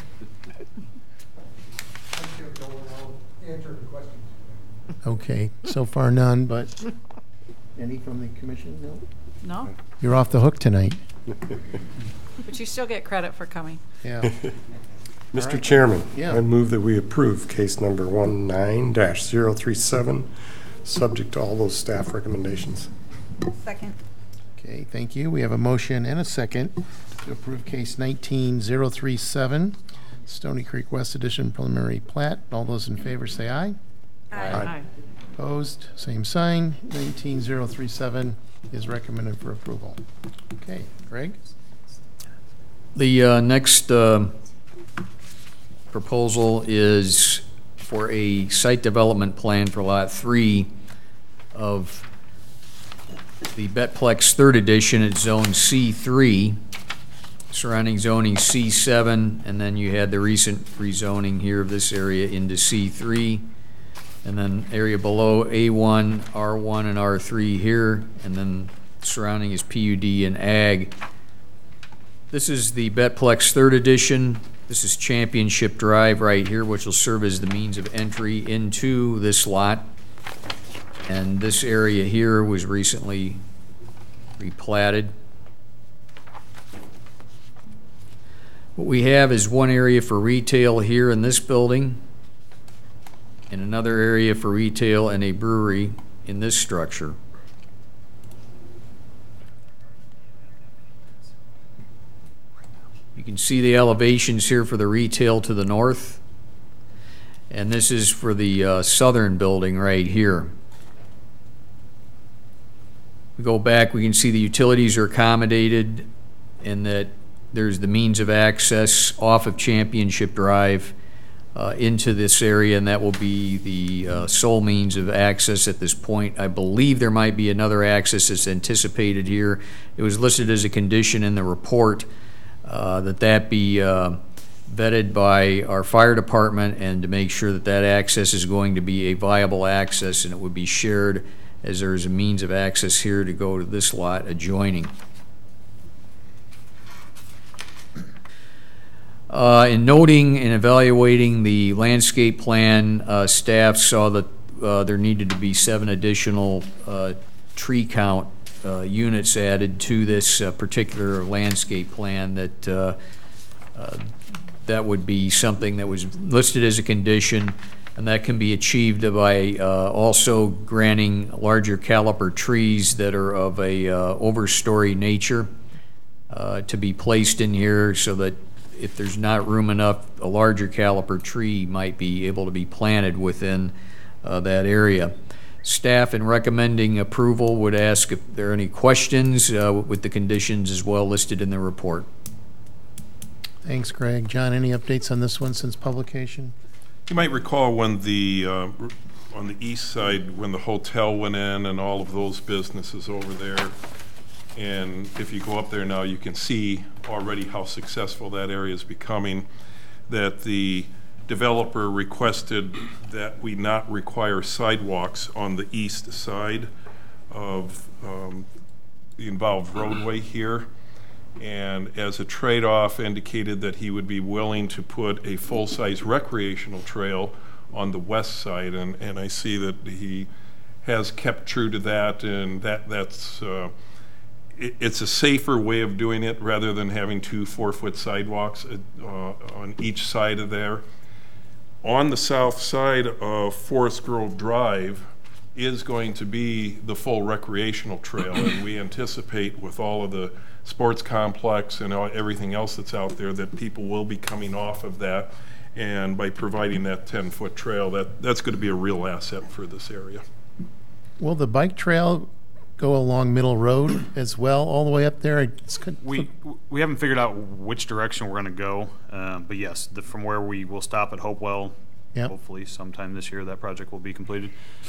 Speaker 1: Okay, so far none, but any from the commission? No?
Speaker 4: No?
Speaker 1: You're off the hook tonight.
Speaker 4: But you still get credit for coming.
Speaker 1: Yeah.
Speaker 13: Mr.
Speaker 1: right.
Speaker 13: Chairman,
Speaker 1: Yeah.
Speaker 13: I move that we approve case number 19-037, subject to all those staff recommendations.
Speaker 3: Second.
Speaker 1: Okay, thank you. We have a motion and a second to approve case 19-037, Stony Creek West Addition preliminary plat. All those in favor say aye.
Speaker 4: Aye.
Speaker 1: Opposed, same sign. 19-037 is recommended for approval. Okay, Greg?
Speaker 10: The next proposal is for a site development plan for Lot 3 of the Betplex 3rd Edition at Zone C3, surrounding zoning C7, and then you had the recent rezoning here of this area into C3, and then area below A1, R1, and R3 here, and then surrounding is PUD and Ag. This is the Betplex 3rd Edition. This is Championship Drive right here, which will serve as the means of entry into this lot. And this area here was recently replatted. What we have is one area for retail here in this building, and another area for retail and a brewery in this structure. You can see the elevations here for the retail to the north, and this is for the southern building right here. We go back, we can see the utilities are accommodated and that there's the means of access off of Championship Drive into this area, and that will be the sole means of access at this point. I believe there might be another access that's anticipated here. It was listed as a condition in the report that be vetted by our fire department, and to make sure that that access is going to be a viable access and it would be shared, as there's a means of access here to go to this lot adjoining. In noting and evaluating the landscape plan, staff saw that there needed to be 7 additional tree count units added to this particular landscape plan. That would be something that was listed as a condition, and that can be achieved by also granting larger caliper trees that are of a overstory nature to be placed in here, so that if there's not room enough, a larger caliper tree might be able to be planted within that area. Staff, in recommending approval, would ask if there are any questions with the conditions as well listed in the report.
Speaker 1: Thanks, Greg. John, any updates on this one since publication?
Speaker 6: You might recall when the on the east side, when the hotel went in and all of those businesses over there, and if you go up there now, you can see already how successful that area is becoming, that the developer requested that we not require sidewalks on the east side of the involved roadway here, and as a trade-off indicated that he would be willing to put a full-size recreational trail on the west side, and I see that he has kept true to that, and that's it's a safer way of doing it rather than having 2 4-foot sidewalks on each side of there. On the south side of Forest Grove Drive, is going to be the full recreational trail, and we anticipate with all of the sports complex and everything else that's out there that people will be coming off of that, and by providing that 10-foot trail, that's going to be a real asset for this area.
Speaker 1: Will the bike trail go along Middle Road as well, all the way up there?
Speaker 11: We haven't figured out which direction we're going to go, but yes, from where we will stop at Hopewell,
Speaker 1: Yep.
Speaker 11: hopefully sometime this year that project will be completed.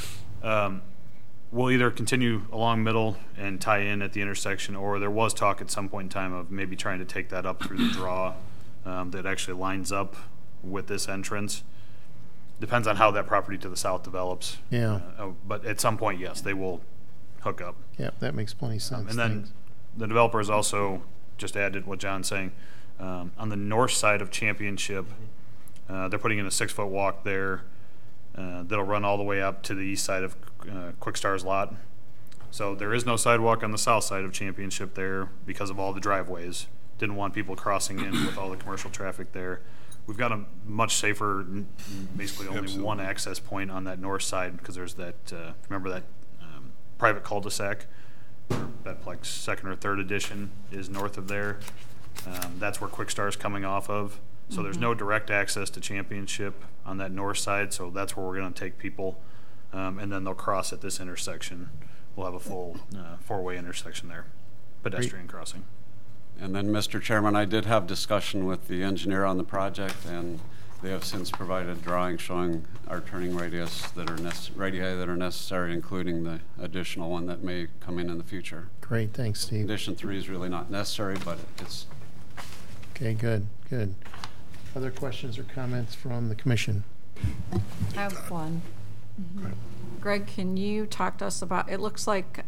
Speaker 11: We'll either continue along Middle and tie in at the intersection, or there was talk at some point in time of maybe trying to take that up through the draw that actually lines up with this entrance. Depends on how that property to the south develops.
Speaker 1: Yeah.
Speaker 11: But at some point, yes, they will hook up.
Speaker 1: Yeah, that makes plenty of sense.
Speaker 11: And then
Speaker 1: Thanks.
Speaker 11: the developers also just added what John's saying. On the north side of Championship, they're putting in a 6-foot walk there that'll run all the way up to the east side of Quickstar's lot. So there is no sidewalk on the south side of Championship there because of all the driveways. Didn't want people crossing in with all the commercial traffic there. We've got a much safer, basically only
Speaker 6: Absolutely.
Speaker 11: one access point on that north side because there's that, remember that private cul-de-sac? Betplex second or third edition is north of there. That's where Quickstar's coming off of. So there's no direct access to Championship on that north side, so that's where we're going to take people. And then they'll cross at this intersection. We'll have a full 4-way intersection there, pedestrian crossing.
Speaker 14: And then, Mr. Chairman, I did have discussion with the engineer on the project, and they have since provided drawings showing our turning radius that are radii that are necessary, including the additional one that may come in the future.
Speaker 1: Great, thanks, Steve.
Speaker 14: Condition 3 is really not necessary, but it's.
Speaker 1: Okay, good. Other questions or comments from the commission?
Speaker 4: I have one. Greg, can you talk to us about, it looks like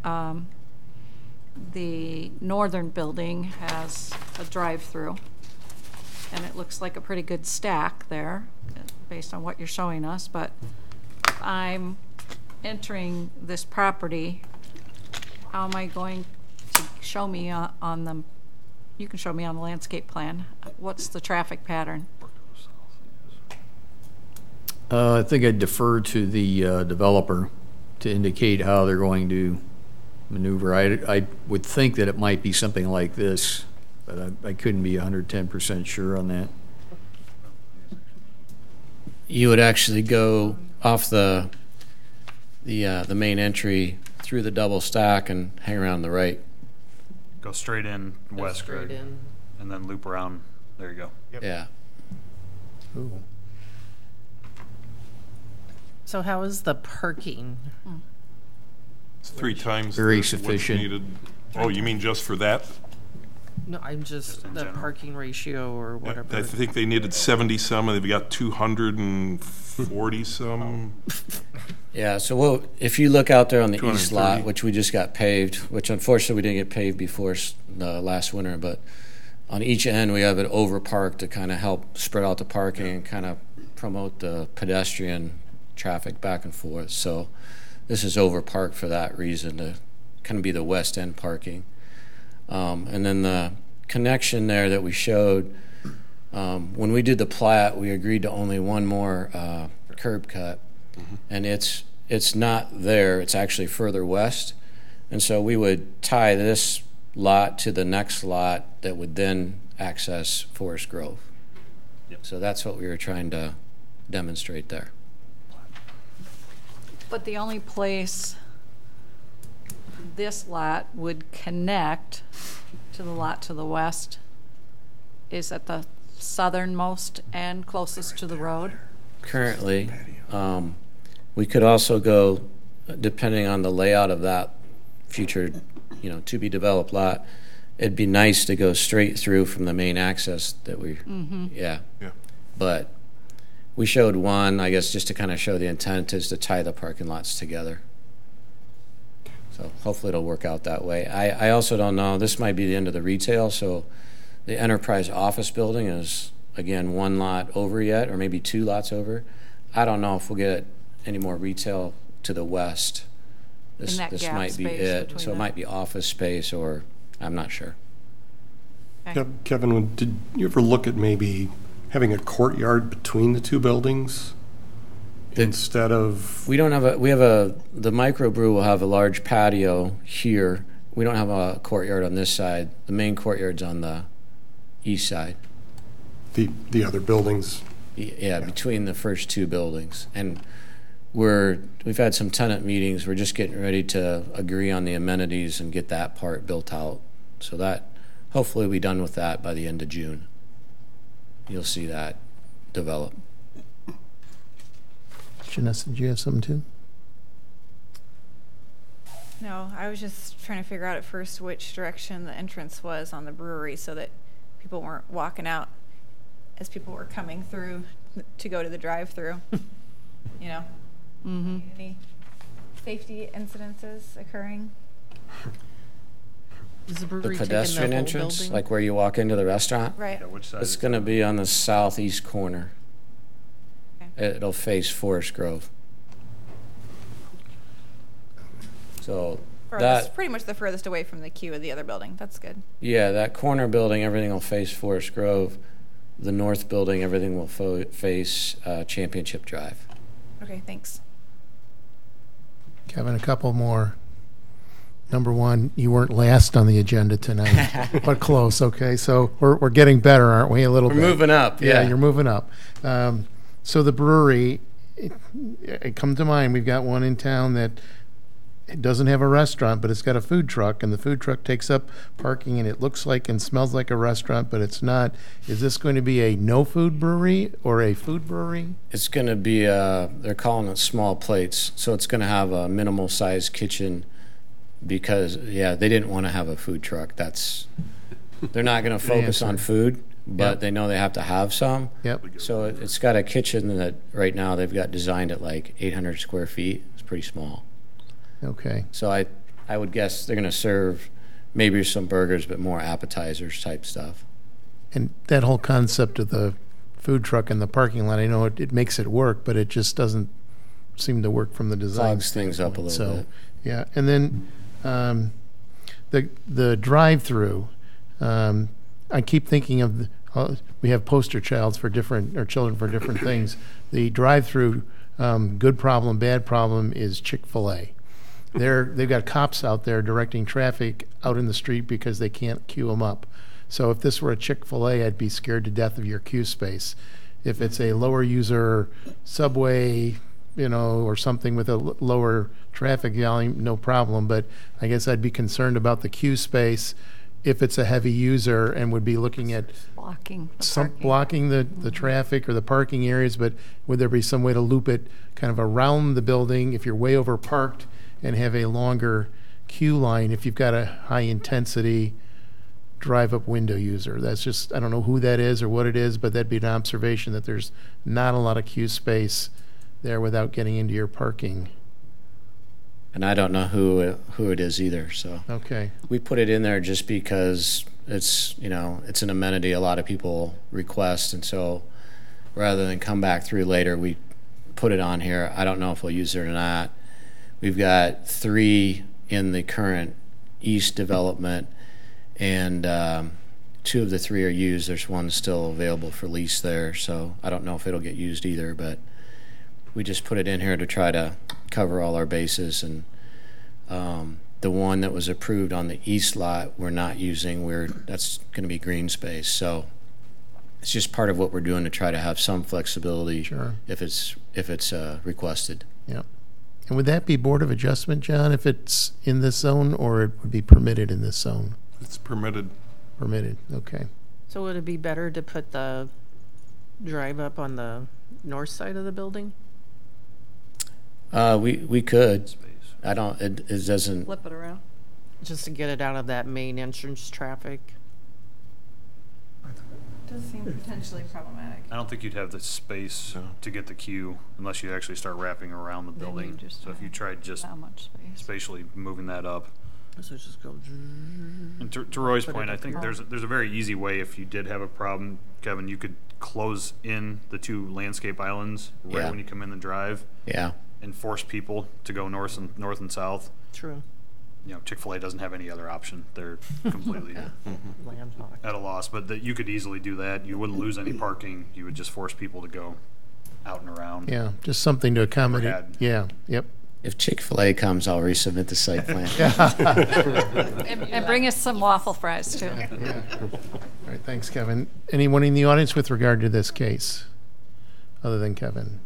Speaker 4: the northern building has a drive-through, and it looks like a pretty good stack there, based on what you're showing us, but I'm entering this property. How am I going to show me on the, you can show me on the landscape plan, what's the traffic pattern?
Speaker 10: I think I'd defer to the developer to indicate how they're going to maneuver. I would think that it might be something like this, but I couldn't be 110% sure on that.
Speaker 15: You would actually go off the main entry through the double stack and hang around the right.
Speaker 11: Go straight in west,
Speaker 9: straight
Speaker 11: Greg,
Speaker 9: in.
Speaker 11: and then loop around. There you go.
Speaker 15: Yeah.
Speaker 1: Ooh.
Speaker 9: So how is the parking?
Speaker 6: It's 3 times
Speaker 10: Very
Speaker 6: what's
Speaker 10: sufficient.
Speaker 6: needed. Oh, you mean just for that?
Speaker 9: No, I'm just
Speaker 11: in
Speaker 9: the
Speaker 11: general.
Speaker 9: parking ratio or whatever.
Speaker 6: I think they needed 70 some, and they've got 240 some.
Speaker 15: Yeah, so if you look out there on the east
Speaker 6: 230.
Speaker 15: lot, which we just got paved, which unfortunately we didn't get paved before the last winter, but on each end we have it over parked to kind of help spread out the parking and kind of promote the pedestrian traffic back and forth. So this is over parked for that reason, to kind of be the west end parking. And then the connection there that we showed, when we did the plat, we agreed to only one more curb cut, and it's not there. It's actually further west, and so we would tie this lot to the next lot that would then access Forest Grove.
Speaker 11: Yep.
Speaker 15: So that's what we were trying to demonstrate there.
Speaker 4: But the only place this lot would connect to the lot to the west is at the southernmost end, closest to the road?
Speaker 15: Currently, we could also go, depending on the layout of that future, to be developed lot, it'd be nice to go straight through from the main access that we, yeah. But we showed one, I guess, just to kind of show the intent is to tie the parking lots together. So hopefully it'll work out that way. I also don't know, this might be the end of the retail, so the enterprise office building is, again, 1 lot over yet, or maybe 2 lots over. I don't know if we'll get any more retail to the west. This
Speaker 4: gap
Speaker 15: might be
Speaker 4: space
Speaker 15: it.
Speaker 4: between
Speaker 15: So it
Speaker 4: that.
Speaker 15: might be office space, or I'm not sure.
Speaker 4: Okay.
Speaker 13: Kevin, did you ever look at maybe having a courtyard between the 2 buildings? instead of,
Speaker 15: We don't have the microbrew will have a large patio here. We don't have a courtyard on this side. The main courtyard's on the east side.
Speaker 13: the other buildings?
Speaker 15: Yeah, between the first two buildings. And we've had some tenant meetings. We're just getting ready to agree on the amenities and get that part built out. So that, hopefully we'll be done with that by the end of June. You'll see that develop.
Speaker 1: Janessa, did you have something too?
Speaker 3: No, I was just trying to figure out at first which direction the entrance was on the brewery so that people weren't walking out as people were coming through to go to the drive-through. You know?
Speaker 4: Mm-hmm.
Speaker 3: Any safety incidences occurring?
Speaker 9: Is the
Speaker 15: The
Speaker 9: brewery taking
Speaker 15: pedestrian
Speaker 9: the whole
Speaker 15: entrance,
Speaker 9: building?
Speaker 15: like where you walk into the restaurant,
Speaker 3: Right.
Speaker 11: Yeah, which side?
Speaker 15: it's going to be on the southeast corner.
Speaker 3: Okay.
Speaker 15: It'll face Forest Grove. So
Speaker 3: Furthest, pretty much the furthest away from the queue of the other building. That's good.
Speaker 15: yeah, that corner building, everything will face Forest Grove. The north building, everything will face Championship Drive.
Speaker 3: Okay, thanks.
Speaker 1: Kevin, a couple more. Number one, you weren't last on the agenda tonight, but close, okay? So we're getting better, aren't we, a little
Speaker 15: We're
Speaker 1: bit?
Speaker 15: moving up, yeah.
Speaker 1: You're moving up. So the brewery, it come to mind, we've got one in town that it doesn't have a restaurant, but it's got a food truck, and the food truck takes up parking, and it looks like and smells like a restaurant, but it's not. Is this going to be a no-food brewery or a food brewery?
Speaker 15: It's going to be, they're calling it small plates, so it's going to have a minimal sized kitchen because, yeah, they didn't want to have a food truck. They're not going to focus on food, but
Speaker 1: Yep.
Speaker 15: they know they have to have some.
Speaker 1: Yep.
Speaker 15: So it's got a kitchen that right now they've got designed at like 800 square feet. It's pretty small.
Speaker 1: Okay.
Speaker 15: So I would guess they're going to serve maybe some burgers, but more appetizers type stuff.
Speaker 1: And that whole concept of the food truck in the parking lot, I know it makes it work, but it just doesn't seem to work from the design
Speaker 15: Clogs things up a little
Speaker 1: so,
Speaker 15: bit.
Speaker 1: yeah. And then the drive-through, I keep thinking of we have poster childs for different, or children for different things. The drive-through, good problem, bad problem is Chick-fil-A. They've got cops out there directing traffic out in the street because they can't queue them up. So if this were a Chick-fil-A, I'd be scared to death of your queue space. If it's a lower user Subway, or something with a lower traffic volume, no problem. But I guess I'd be concerned about the queue space if it's a heavy user and would be looking at blocking the traffic or the parking areas. But would there be some way to loop it kind of around the building if you're way over parked and have a longer queue line if you've got a high intensity drive-up window user? That's just, I don't know who that is or what it is, but that'd be an observation that there's not a lot of queue space there without getting into your parking.
Speaker 15: And I don't know who it is either. So
Speaker 1: Okay.
Speaker 15: we put it in there just because it's it's an amenity a lot of people request, and so rather than come back through later, we put it on here. I don't know if we'll use it or not. We've got 3 in the current east development, and 2 of the 3 are used. There's one still available for lease there, so I don't know if it'll get used either, but we just put it in here to try to cover all our bases. And the one that was approved on the east lot we're not using. That's going to be green space, so it's just part of what we're doing to try to have some flexibility.
Speaker 1: Sure.
Speaker 15: if it's requested.
Speaker 1: Yeah. And would that be Board of Adjustment, John, if it's in this zone, or it would be permitted in this zone?
Speaker 6: It's permitted.
Speaker 1: Permitted, okay.
Speaker 9: So would it be better to put the drive up on the north side of the building?
Speaker 15: We could. I don't. It doesn't.
Speaker 4: Flip it around.
Speaker 9: Just to get it out of that main entrance traffic?
Speaker 3: Does seem potentially problematic.
Speaker 11: I don't think you'd have the space to get the queue unless you actually start wrapping around the
Speaker 4: Then you
Speaker 11: building.
Speaker 4: just
Speaker 11: So if you tried just
Speaker 4: Not much space.
Speaker 11: spatially moving that up.
Speaker 9: So just go.
Speaker 11: And to Roy's
Speaker 9: Put it
Speaker 11: point, I
Speaker 9: up
Speaker 11: think
Speaker 9: here.
Speaker 11: there's a very easy way if you did have a problem, Kevin, you could close in the 2 landscape islands right
Speaker 15: Yeah.
Speaker 11: when you come in the drive
Speaker 15: Yeah.
Speaker 11: and force people to go north and south.
Speaker 9: True.
Speaker 11: Chick-fil-A doesn't have any other option. They're completely
Speaker 9: Landlocked.
Speaker 11: at a loss, but that you could easily do that. You wouldn't lose any parking. You would just force people to go out and around.
Speaker 1: Yeah, just something to accommodate.
Speaker 11: Overhead.
Speaker 1: Yeah, yep.
Speaker 15: If Chick-fil-A comes, I'll resubmit the site plan.
Speaker 4: And bring us some waffle fries, too.
Speaker 1: Yeah. All right, thanks, Kevin. Anyone in the audience with regard to this case, other than Kevin?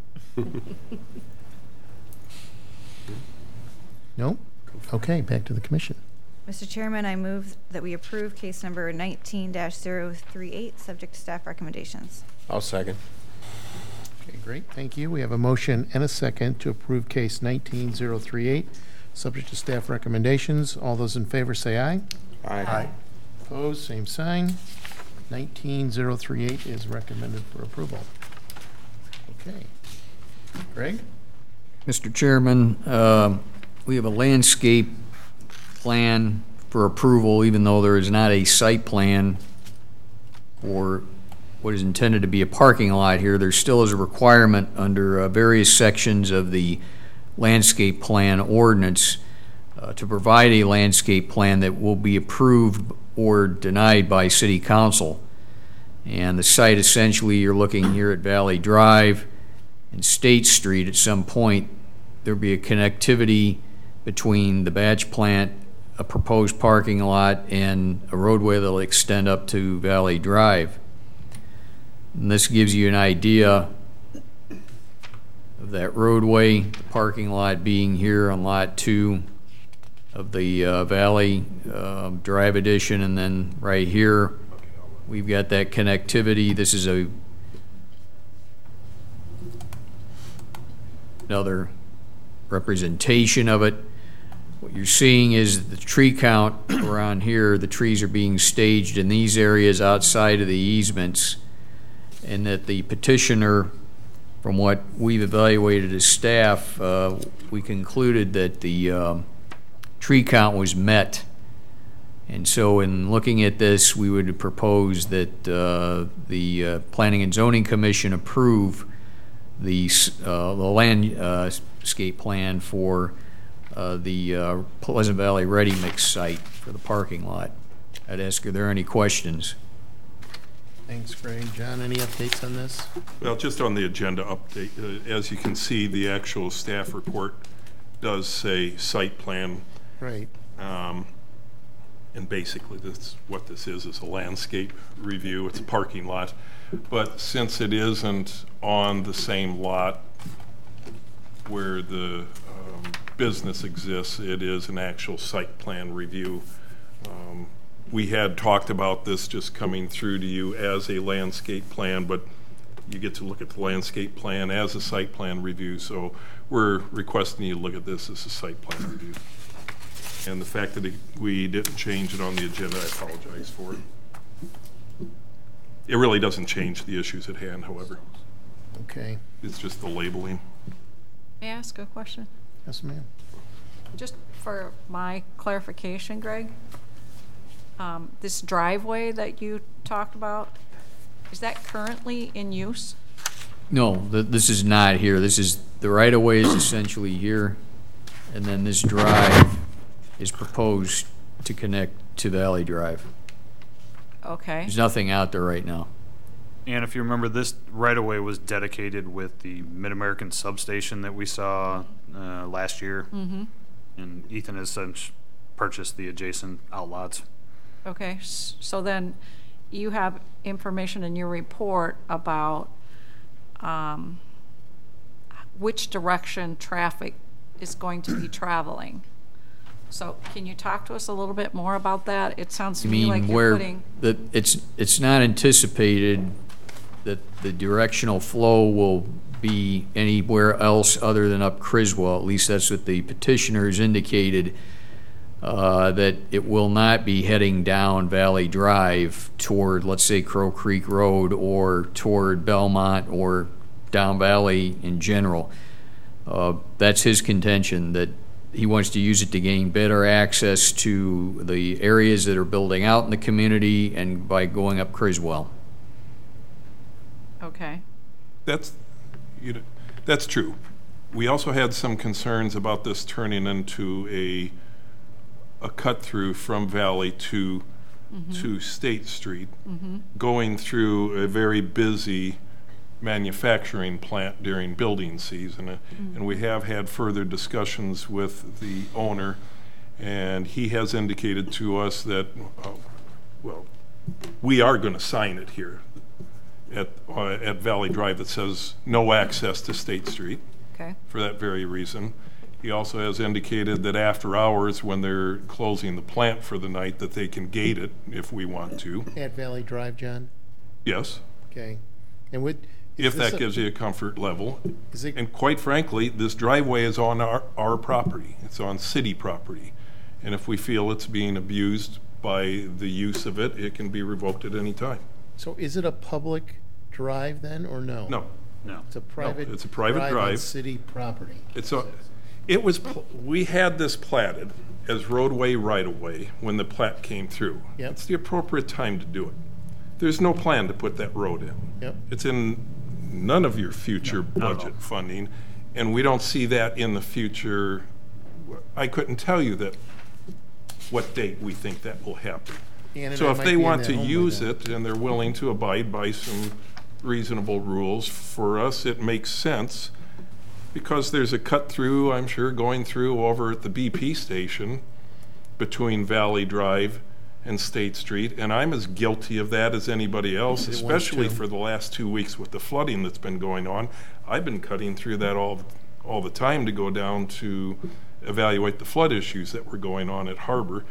Speaker 1: No? Okay, back to the commission.
Speaker 3: Mr. Chairman, I move that we approve case number 19-038, subject to staff recommendations.
Speaker 7: I'll second.
Speaker 1: Okay, great, thank you. We have a motion and a second to approve case 19038, subject to staff recommendations. All those in favor say aye.
Speaker 7: Aye.
Speaker 1: Opposed, same sign. 19038 is recommended for approval. Okay. Greg?
Speaker 10: Mr. Chairman, we have a landscape plan for approval, even though there is not a site plan for what is intended to be a parking lot here. There still is a requirement under various sections of the landscape plan ordinance to provide a landscape plan that will be approved or denied by City Council. And the site, essentially, you're looking here at Valley Drive and State Street. At some point, there'll be a connectivity between the batch plant, a proposed parking lot, and a roadway that'll extend up to Valley Drive. And this gives you an idea of that roadway, the parking lot being here on Lot 2 of the Valley Drive addition, and then right here we've got that connectivity. This is another representation of it. What you're seeing is the tree count around here. The trees are being staged in these areas outside of the easements, and that the petitioner, from what we've evaluated as staff, we concluded that the tree count was met. And so in looking at this, we would propose that the Planning and Zoning Commission approve the landscape plan for the Pleasant Valley Ready Mix site for the parking lot. I'd ask, are there any questions?
Speaker 1: Thanks, Greg. John, any updates on this?
Speaker 6: Well, just on the agenda update, as you can see, the actual staff report does say site plan.
Speaker 1: Right.
Speaker 6: And basically, what this is a landscape review. It's a parking lot. But since it isn't on the same lot where the business exists, it is an actual site plan review. We had talked about this just coming through to you as a landscape plan, but you get to look at the landscape plan as a site plan review. So we're requesting you to look at this as a site plan review. And the fact that we didn't change it on the agenda, I apologize for it. It really doesn't change the issues at hand, however.
Speaker 1: Okay.
Speaker 6: It's just the labeling.
Speaker 4: May I ask a question?
Speaker 1: Yes, ma'am.
Speaker 4: Just for my clarification, Greg, this driveway that you talked about, is that currently in use?
Speaker 10: No, this is not here. This is, the right-of-way is essentially here, and then this drive is proposed to connect to Valley Drive.
Speaker 4: Okay.
Speaker 10: There's nothing out there right now.
Speaker 11: And if you remember, this right-of-way was dedicated with the Mid-American substation that we saw last year.
Speaker 4: Mm-hmm.
Speaker 11: And Ethan has since purchased the adjacent outlots.
Speaker 4: Okay, so then you have information in your report about which direction traffic is going to be traveling. So can you talk to us a little bit more about that? It sounds to me like you're putting...
Speaker 10: It's not anticipated that the directional flow will be anywhere else other than up Criswell. At least that's what the petitioners indicated, that it will not be heading down Valley Drive toward, let's say, Crow Creek Road or toward Belmont or down Valley in general. That's his contention, that he wants to use it to gain better access to the areas that are building out in the community and by going up Criswell.
Speaker 4: Okay.
Speaker 6: That's true. We also had some concerns about this turning into a cut through from Valley to State Street, going through a very busy manufacturing plant during building season. And we have had further discussions with the owner, and he has indicated to us that, well, we are going to sign it here at Valley Drive that says no access to State Street.
Speaker 4: Okay.
Speaker 6: For that very reason. He also has indicated that after hours, when they're closing the plant for the night, that they can gate it if we want to.
Speaker 1: At Valley Drive, John?
Speaker 6: Yes.
Speaker 1: Okay. And
Speaker 6: if that gives you a comfort level.
Speaker 1: Is it,
Speaker 6: and quite frankly, this driveway is on our property. It's on city property. And if we feel it's being abused by the use of it, it can be revoked at any time.
Speaker 1: so is it a public drive then, or no?
Speaker 6: No.
Speaker 11: No.
Speaker 1: It's a private,
Speaker 6: it's a private
Speaker 1: on
Speaker 6: drive.
Speaker 1: city property.
Speaker 6: We had this platted as roadway right-of-way when the plat came through.
Speaker 1: Yep.
Speaker 6: It's the appropriate time to do it. There's no plan to put that road in.
Speaker 1: Yep.
Speaker 6: It's in none of your future budget funding, and we don't see that in the future. I couldn't tell you that what date we think that will happen. So if they want to use it and they're willing to abide by some reasonable rules, for us it makes sense, because there's a cut through, I'm sure, going through over at the BP station between Valley Drive and State Street, and I'm as guilty of that as anybody else, especially for the last 2 weeks with the flooding that's been going on. I've been cutting through that all the time to go down to evaluate the flood issues that were going on at Harbor.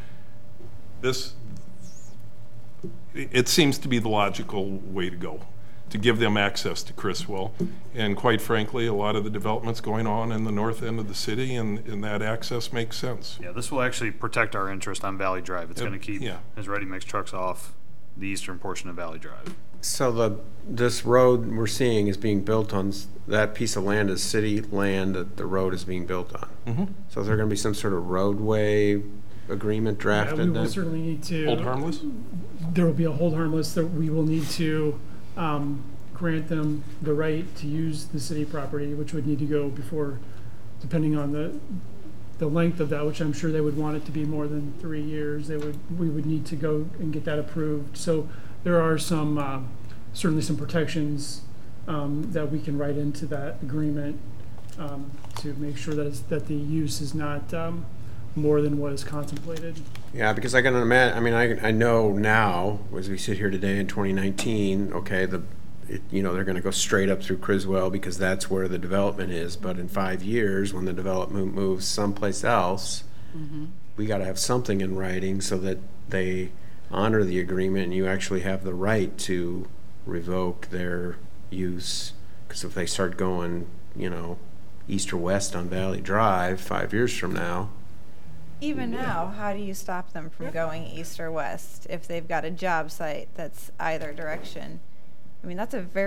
Speaker 6: It seems to be the logical way to go, to give them access to Criswell. And quite frankly, a lot of the developments going on in the north end of the city, and that access makes sense.
Speaker 11: Yeah, this will actually protect our interest on Valley Drive. It's going to keep his ready-mix trucks off the eastern portion of Valley Drive.
Speaker 7: So this road we're seeing is being built on, that piece of land is city land that the road is being built on.
Speaker 6: Mm-hmm.
Speaker 7: So is there going to be some sort of roadway agreement drafted?
Speaker 8: Yeah, we will
Speaker 7: then?
Speaker 8: certainly need to.
Speaker 6: Hold harmless?
Speaker 8: There will be a hold harmless that we will need to grant them the right to use the city property, which would need to go before, depending on the length of that, which I'm sure they would want it to be more than 3 years. We would need to go and get that approved. So there are some certainly some protections that we can write into that agreement to make sure that the use is not more than what is contemplated.
Speaker 7: Yeah, because I can imagine. I mean, I know now, as we sit here today in 2019, okay, they're going to go straight up through Criswell because that's where the development is. But in 5 years, when the development moves someplace else, we got to have something in writing so that they honor the agreement, and you actually have the right to revoke their use. Because if they start going, east or west on Valley Drive 5 years from now.
Speaker 3: Even now, how do you stop them from going east or west if they've got a job site that's either direction? I mean,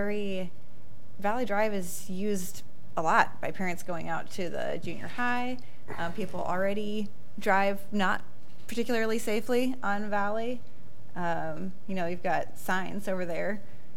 Speaker 3: Valley Drive is used a lot by parents going out to the junior high. People already drive not particularly safely on Valley. You've got signs over there.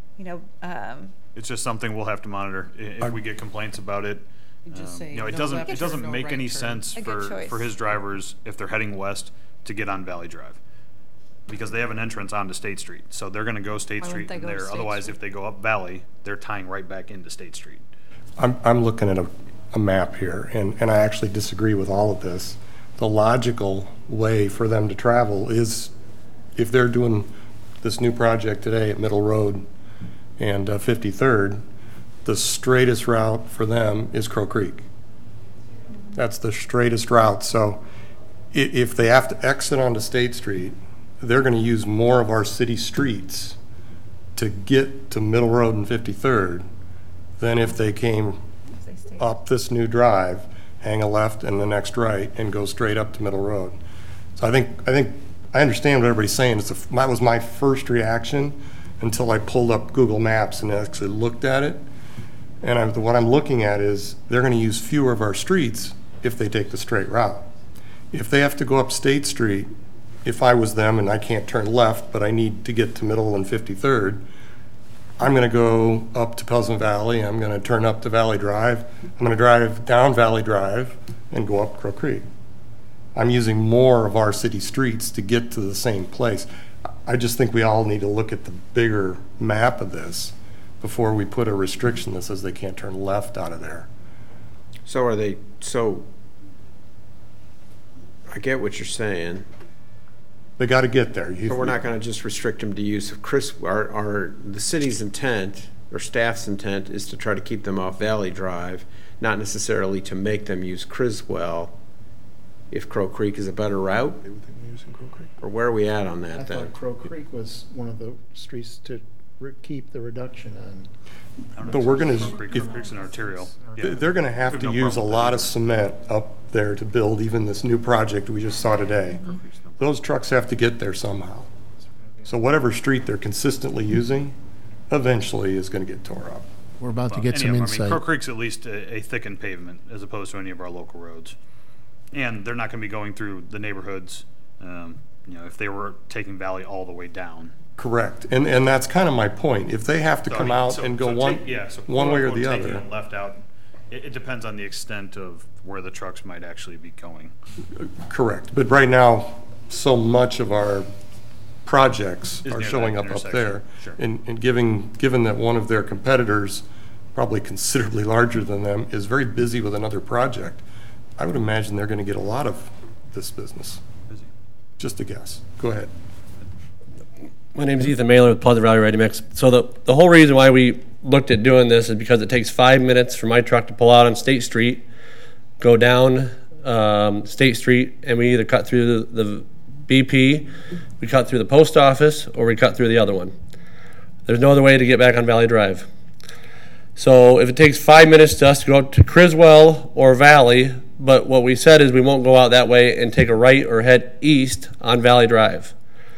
Speaker 11: It's just something we'll have to monitor if we get complaints about it.
Speaker 9: Just say
Speaker 11: it
Speaker 9: no
Speaker 11: doesn't
Speaker 9: no
Speaker 11: make
Speaker 9: right
Speaker 11: any
Speaker 9: turn.
Speaker 11: sense
Speaker 3: A good choice.
Speaker 11: for his drivers if they're heading west to get on Valley Drive, because they have an entrance onto State Street, so they're going to go State
Speaker 4: Why
Speaker 11: Street
Speaker 4: wouldn't they
Speaker 11: from
Speaker 4: go
Speaker 11: there.
Speaker 4: State
Speaker 11: Otherwise,
Speaker 4: Street?
Speaker 11: if they go up Valley, they're tying right back into State Street.
Speaker 13: I'm looking at a map here, and I actually disagree with all of this. The logical way for them to travel is, if they're doing this new project today at Middle Road and 53rd, the straightest route for them is Crow Creek. That's the straightest route. So if they have to exit onto State Street, they're going to use more of our city streets to get to Middle Road and 53rd than if they came up this new drive, hang a left and the next right, and go straight up to Middle Road. So I understand what everybody's saying. That was my first reaction until I pulled up Google Maps and actually looked at it. And what I'm looking at is they're going to use fewer of our streets if they take the straight route. If they have to go up State Street, if I was them and I can't turn left, but I need to get to Middle and 53rd, I'm going to go up to Pleasant Valley. I'm going to turn up to Valley Drive. I'm going to drive down Valley Drive and go up Crow Creek. I'm using more of our city streets to get to the same place. I just think we all need to look at the bigger map of this before we put a restriction that says they can't turn left out of there.
Speaker 7: So I get what you're saying.
Speaker 13: They got to get there.
Speaker 7: But we're not going to just restrict them to use of the city's intent or staff's intent is to try to keep them off Valley Drive, not necessarily to make them use Criswell if Crow Creek is a better route? Or where are we at on that then?
Speaker 1: I thought Crow Creek was one of the streets to keep the reduction on.
Speaker 13: But we're going
Speaker 11: Crow Creek's an arterial. Yeah.
Speaker 13: They're going to have to use a lot of cement up there to build even this new project we just saw today. Those trucks have to get there somehow. So whatever street they're consistently using, eventually is going to get tore up.
Speaker 1: We're about to get some insight.
Speaker 11: Crow Creek's at least a thickened pavement as opposed to any of our local roads. And they're not going to be going through the neighborhoods, if they were taking Valley all the way down.
Speaker 13: Correct. And that's kind of my point. If they have to come out and go one way or the other.
Speaker 11: Left out, it depends on the extent of where the trucks might actually be going.
Speaker 13: Correct. But right now, so much of our projects
Speaker 11: Is
Speaker 13: are
Speaker 11: near
Speaker 13: showing
Speaker 11: that
Speaker 13: up there.
Speaker 11: Sure.
Speaker 13: And given that one of their competitors, probably considerably larger than them, is very busy with another project, I would imagine they're going to get a lot of this business.
Speaker 11: Busy.
Speaker 13: Just a guess. Go ahead.
Speaker 16: My name is Ethan Mailer with Pleasant Valley Ready Mix. So the whole reason why we looked at doing this is because it takes 5 minutes for my truck to pull out on State Street, go down State Street, and we either cut through the BP, we cut through the post office, or we cut through the other one. There's no other way to get back on Valley Drive. So if it takes 5 minutes to us to go to Criswell or Valley, but what we said is we won't go out that way and take a right or head east on Valley Drive.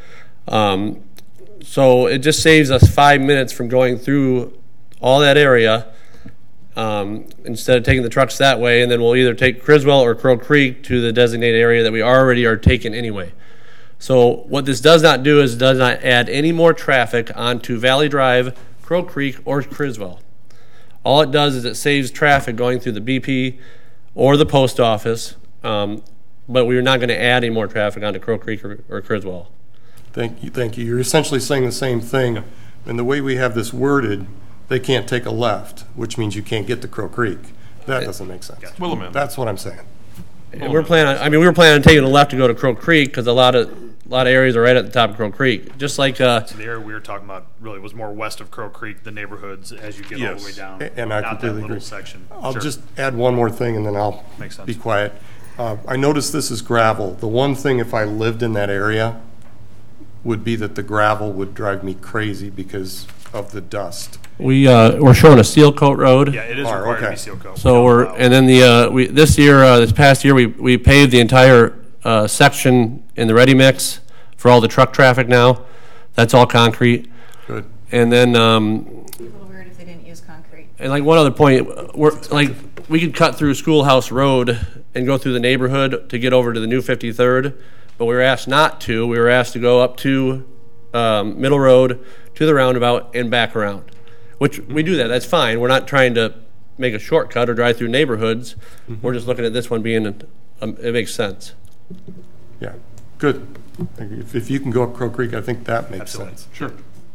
Speaker 16: So it just saves us 5 minutes from going through all that area instead of taking the trucks that way, and then we'll either take Criswell or Crow Creek to the designated area that we already are taking anyway. So what this does not do is does not add any more traffic onto Valley Drive, Crow Creek, or Criswell. All it does is it saves traffic going through the BP or the post office, but we're not going to add any more traffic onto Crow Creek or Criswell.
Speaker 13: Thank you. You're essentially saying the same thing. And the way we have this worded, they can't take a left, which means you can't get to Crow Creek. That doesn't make sense. That's what I'm saying.
Speaker 16: And we were planning on taking a left to go to Crow Creek because a lot of areas are right at the top of Crow Creek. Just like
Speaker 11: so the area we were talking about really was more west of Crow Creek, the neighborhoods as you get all the way down.
Speaker 13: And I completely agree.
Speaker 11: Section.
Speaker 13: I'll just add one more thing and then I'll be quiet. I noticed this is gravel. The one thing if I lived in that area would be that the gravel would drive me crazy because of the dust.
Speaker 16: We're showing a seal coat road.
Speaker 11: Yeah, it is required to be seal coat.
Speaker 16: So this past year we paved the entire section in the ready mix for all the truck traffic now. That's all concrete.
Speaker 13: Good.
Speaker 16: And then
Speaker 3: It'd be a little weird if they didn't use concrete.
Speaker 16: and like one other point, we could cut through Schoolhouse Road and go through the neighborhood to get over to the new 53rd, but we were asked not to. We were asked to go up to Middle Road to the roundabout and back around, which we do that. That's fine. We're not trying to make a shortcut or drive through neighborhoods. We're just looking at this one being it makes sense.
Speaker 13: Yeah, good. If you can go up Crow Creek, I think that makes sense.
Speaker 11: Sure.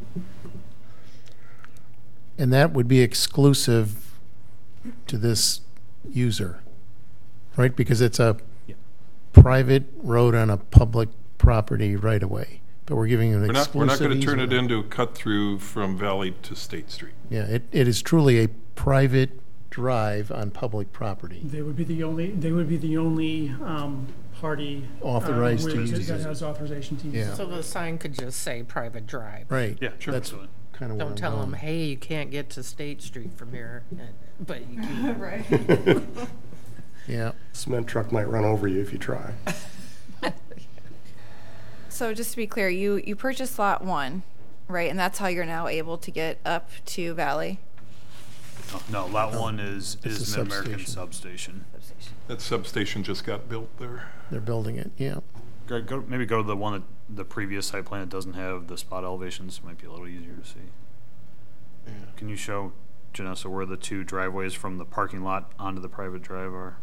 Speaker 1: And that would be exclusive to this user, right? Because it's a private road on a public property right away. But we're giving an exclusive
Speaker 6: We're not going to turn
Speaker 1: easement.
Speaker 6: it into a cut through from Valley to State Street.
Speaker 1: Yeah, it is truly a private drive on public property.
Speaker 8: They would be the only party
Speaker 1: Authorized to use
Speaker 8: that
Speaker 1: it.
Speaker 8: has authorization to use
Speaker 1: Yeah.
Speaker 8: it.
Speaker 9: So the sign could just say private drive.
Speaker 1: Right.
Speaker 11: Yeah, sure.
Speaker 1: That's kind of
Speaker 9: Don't tell them, hey, you can't get to State Street from here, but you can.
Speaker 3: Right.
Speaker 1: Yeah.
Speaker 13: Cement truck might run over you if you try.
Speaker 3: So just to be clear, you purchased lot 1, right? And that's how you're now able to get up to Valley?
Speaker 11: No, lot 1 is
Speaker 1: It's a
Speaker 11: Mid-American
Speaker 1: substation.
Speaker 11: substation.
Speaker 6: That substation just got built there.
Speaker 1: They're building it, yeah.
Speaker 11: Maybe go to the one that the previous site plan that doesn't have the spot elevations. Might be a little easier to see.
Speaker 1: Yeah.
Speaker 11: Can you show, Janessa, where the two driveways from the parking lot onto the private drive are?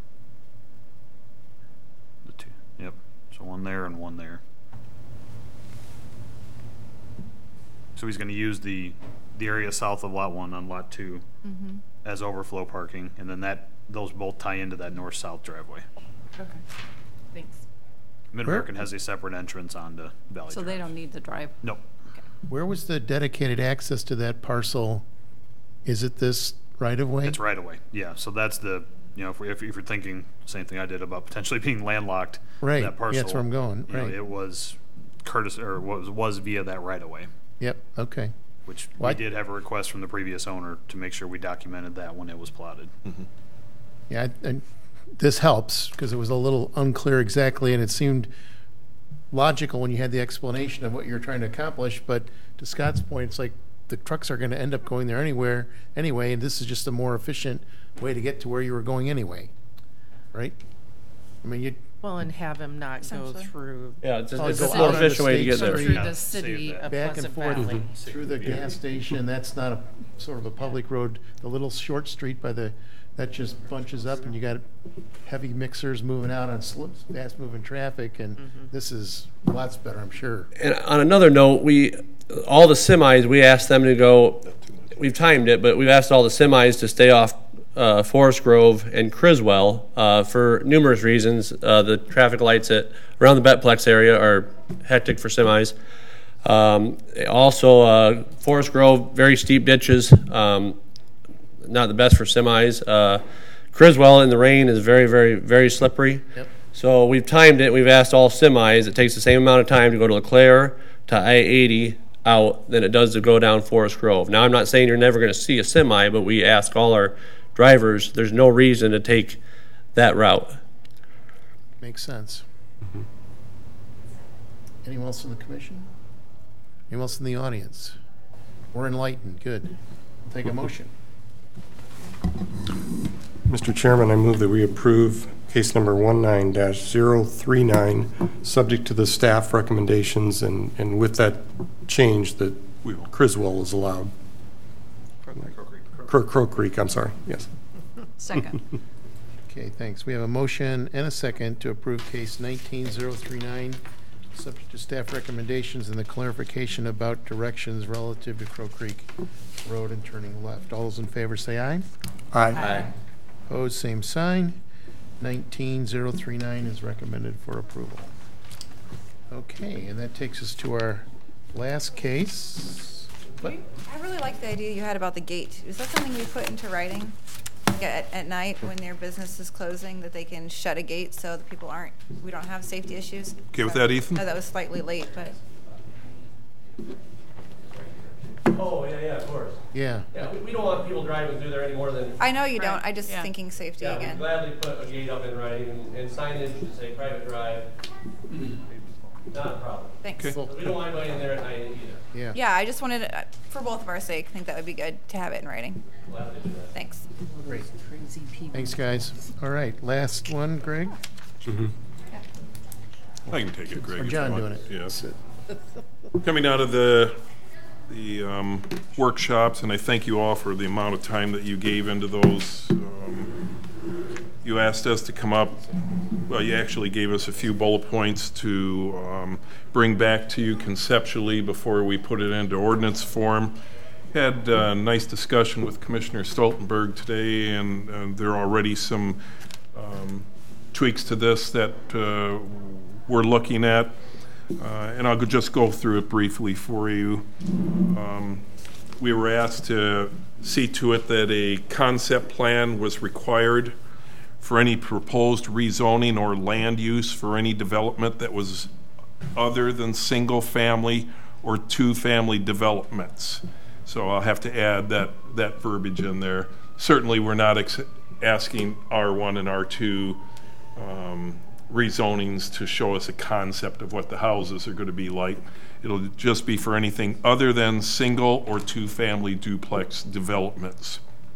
Speaker 11: The two. Yep. So one there and one there. So he's going to use the the area south of Lot 1 on Lot 2 as overflow parking, and then those both tie into that north-south driveway.
Speaker 9: Okay, thanks.
Speaker 11: Mid-American has a separate entrance onto Valley
Speaker 4: So
Speaker 11: Drive.
Speaker 4: they don't need the drive.
Speaker 11: Nope.
Speaker 1: Where was the dedicated access to that parcel? Is it this right-of-way?
Speaker 11: It's right away. Yeah, so that's the, if you're thinking same thing I did about potentially being landlocked,
Speaker 1: Right.
Speaker 11: that parcel.
Speaker 1: Yeah, that's where I'm going. Right.
Speaker 11: It was was via that right away,
Speaker 1: Yep, okay.
Speaker 11: which
Speaker 1: What?
Speaker 11: we did have a request from the previous owner to make sure we documented that when it was plotted.
Speaker 1: Yeah, and this helps because it was a little unclear exactly, and it seemed logical when you had the explanation of what you're trying to accomplish. But to Scott's point, it's like the trucks are going to end up going there anyway, and this is just a more efficient way to get to where you were going anyway, right? I mean,
Speaker 9: Well, and have him not go
Speaker 3: Essentially.
Speaker 9: through.
Speaker 16: Yeah, it's
Speaker 1: Oh,
Speaker 16: a
Speaker 1: go
Speaker 16: more
Speaker 1: out on
Speaker 16: efficient way to
Speaker 1: State
Speaker 16: get there.
Speaker 9: Through
Speaker 11: Yeah,
Speaker 9: the
Speaker 11: save
Speaker 9: city
Speaker 11: that.
Speaker 9: of
Speaker 1: back and
Speaker 9: Pleasant
Speaker 1: forth
Speaker 9: Valley.
Speaker 1: through the gas station. That's not a sort of a public road. The little short street that just bunches up, and you got heavy mixers moving out on slips, fast-moving traffic, and this is lots better, I'm sure.
Speaker 16: And on another note, all the semis, we asked them to go, we've timed it, but we've asked all the semis to stay off Forest Grove and Criswell for numerous reasons. The traffic lights around the Betplex area are hectic for semis. Also, Forest Grove, very steep ditches, not the best for semis. Criswell in the rain is very, very, very slippery.
Speaker 1: Yep.
Speaker 16: So we've timed it. We've asked all semis. It takes the same amount of time to go to LeClaire to I-80 out than it does to go down Forest Grove. Now, I'm not saying you're never going to see a semi, but we ask all our drivers, there's no reason to take that route.
Speaker 1: Makes sense. Anyone else in the commission? Anyone else in the audience? We're enlightened, good. Take a motion.
Speaker 13: Mr. Chairman, I move that we approve case number 19-039, subject to the staff recommendations and with that change that Criswell is allowed. Crow Creek, I'm sorry, yes.
Speaker 4: Second.
Speaker 1: Okay, thanks. We have a motion and a second to approve case 19-039, subject to staff recommendations and the clarification about directions relative to Crow Creek Road and turning left. All those in favor say aye.
Speaker 13: Aye.
Speaker 1: Opposed, same sign. 19-039 is recommended for approval. Okay, and that takes us to our last case. What?
Speaker 3: I really like the idea you had about the gate. Is that something we put into writing? Like at night when their business is closing, that they can shut a gate so that we don't have safety issues?
Speaker 6: Okay with that, Ethan?
Speaker 3: No, that was slightly late, but.
Speaker 16: Oh, yeah, of course.
Speaker 1: Yeah.
Speaker 16: Yeah, we don't want people driving through there any more than.
Speaker 3: I know you don't. I just thinking safety
Speaker 16: Yeah,
Speaker 3: again.
Speaker 16: we'd gladly put a gate up in writing and signage to say private drive. Not a problem.
Speaker 3: Thanks.
Speaker 6: Okay.
Speaker 16: We don't want anybody in there at night either.
Speaker 1: Yeah.
Speaker 3: Yeah, I just wanted, for both of our sake, I think that would be good to have it in writing.
Speaker 16: Gladly do that.
Speaker 3: Thanks.
Speaker 1: Great.
Speaker 9: Crazy people.
Speaker 1: Thanks, guys. All right, last one, Greg?
Speaker 6: I can take it, Greg.
Speaker 1: Or
Speaker 6: if you
Speaker 1: John
Speaker 6: want.
Speaker 1: doing it?
Speaker 6: Yes. Coming out of the workshops, and I thank you all for the amount of time that you gave into those. You asked us to come up, well, you actually gave us a few bullet points to bring back to you conceptually before we put it into ordinance form. Had a nice discussion with Commissioner Stoltenberg today, and there are already some tweaks to this that we're looking at. And I'll just go through it briefly for you. We were asked to see to it that a concept plan was required for any proposed rezoning or land use for any development that was other than single-family or two-family developments. So I'll have to add that verbiage in there. Certainly, we're not asking R1 and R2 rezonings to show us a concept of what the houses are going to be like. It'll just be for anything other than single or two-family duplex developments.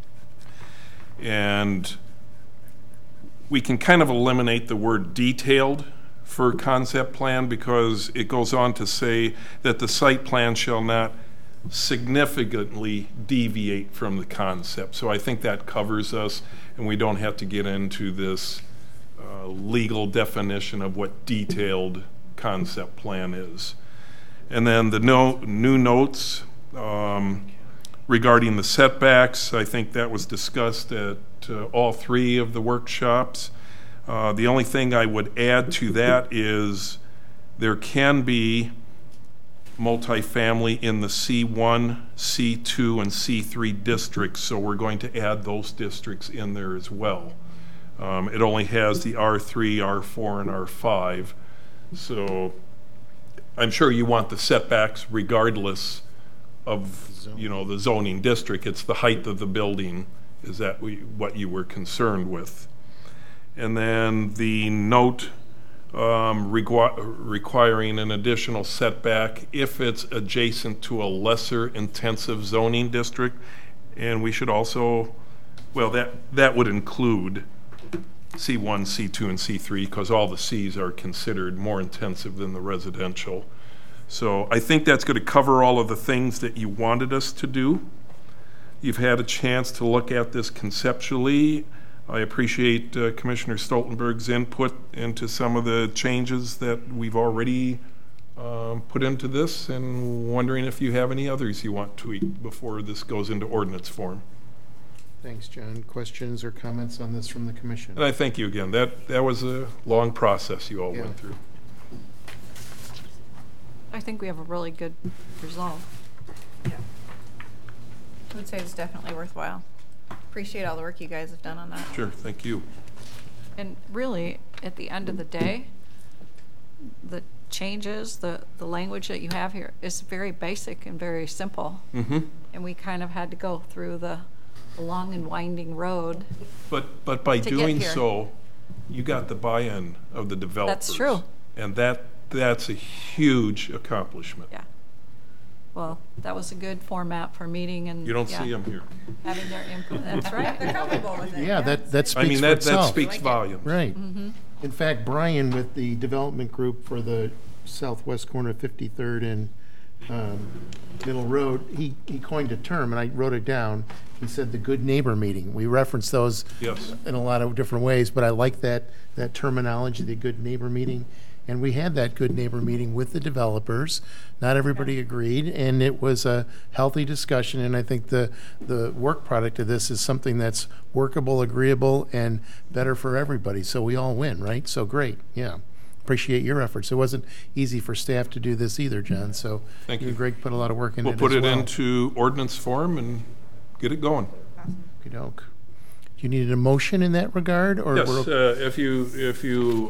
Speaker 6: And we can kind of eliminate the word detailed for concept plan because it goes on to say that the site plan shall not significantly deviate from the concept. So I think that covers us, and we don't have to get into this legal definition of what detailed concept plan is. And then the new notes, Regarding the setbacks, I think that was discussed at all three of the workshops. The only thing I would add to that is there can be multifamily in the C1, C2, and C3 districts, so we're going to add those districts in there as well. It only has the R3, R4, and R5, so I'm sure you want the setbacks regardless of, you know, the zoning district. It's the height of the building. Is that what you were concerned with? And then the note requiring an additional setback if it's adjacent to a lesser intensive zoning district. And we should also, well, that would include C1, C2, and C3 because all the Cs are considered more intensive than the residential. So I think that's going to cover all of the things that you wanted us to do. You've had a chance to look at this conceptually. I appreciate Commissioner Stoltenberg's input into some of the changes that we've already put into this, and wondering if you have any others you want to tweak before this goes into ordinance form.
Speaker 1: Thanks, John. Questions or comments on this from the commission?
Speaker 6: And I thank you again. That was a long process you all went through.
Speaker 4: I think we have a really good result.
Speaker 3: Yeah. I would say it's definitely worthwhile. Appreciate all the work you guys have done on that.
Speaker 6: Sure, thank you.
Speaker 4: And really, at the end of the day, the changes, the language that you have here is very basic and very simple.
Speaker 6: Mm-hmm.
Speaker 4: And we kind of had to go through the long and winding road.
Speaker 6: But by doing so, you got the buy-in of the developers.
Speaker 4: That's true.
Speaker 6: And that's a huge accomplishment.
Speaker 4: Yeah. Well, that was a good format for meeting and.
Speaker 6: You don't see them here.
Speaker 4: Having their input. That's right.
Speaker 3: They're comfortable with it.
Speaker 1: Yeah, that speaks
Speaker 6: I mean,
Speaker 1: for
Speaker 6: that
Speaker 1: itself.
Speaker 6: speaks volumes.
Speaker 1: Right.
Speaker 4: Mm-hmm.
Speaker 1: In fact, Brian with the development group for the southwest corner of 53rd and Middle Road, he coined a term, and I wrote it down. He said the good neighbor meeting. We reference those in a lot of different ways, but I like that terminology, the good neighbor meeting. And we had that good neighbor meeting with the developers. Not everybody agreed, and it was a healthy discussion, and I think the work product of this is something that's workable, agreeable, and better for everybody, so we all win, right? So great, yeah. Appreciate your efforts. It wasn't easy for staff to do this either, John, so
Speaker 6: Thank you.
Speaker 1: and Greg put a lot of work in
Speaker 6: We'll
Speaker 1: it
Speaker 6: put
Speaker 1: as
Speaker 6: it
Speaker 1: well.
Speaker 6: into ordinance form and get it going.
Speaker 1: Okey-doke. Do you need a motion in that regard? Or
Speaker 6: Yes,
Speaker 1: we're-
Speaker 6: if you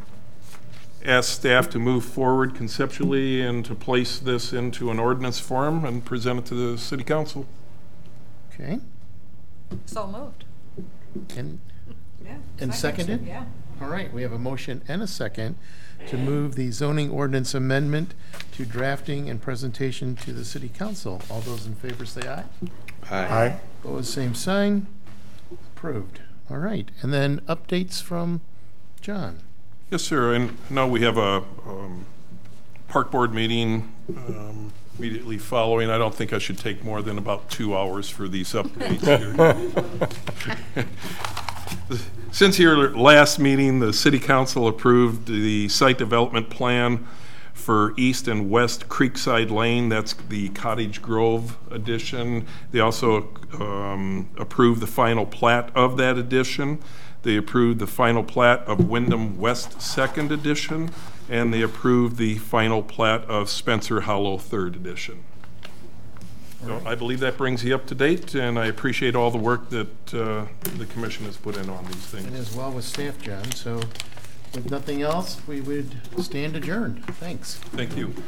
Speaker 6: ask staff to move forward conceptually and to place this into an ordinance form and present it to the city council.
Speaker 1: Okay.
Speaker 4: So moved.
Speaker 1: And
Speaker 3: Yeah.
Speaker 1: seconded?
Speaker 3: Yeah.
Speaker 1: All right, we have a motion and a second to move the zoning ordinance amendment to drafting and presentation to the city council. All those in favor say aye.
Speaker 13: Aye.
Speaker 1: Opposed, same sign. Approved. All right, and then updates from John.
Speaker 6: Yes, sir. And now we have a park board meeting immediately following. I don't think I should take more than about 2 hours for these updates here. Since your last meeting, the city council approved the site development plan for East and West Creekside Lane. That's the Cottage Grove addition. They also approved the final plat of that addition. They approved the final plat of Wyndham West Second Edition, and they approved the final plat of Spencer Hollow Third Edition. So I believe that brings you up to date, and I appreciate all the work that the commission has put in on these things.
Speaker 1: And as well with staff, John. So with nothing else, we would stand adjourned. Thanks.
Speaker 6: Thank you.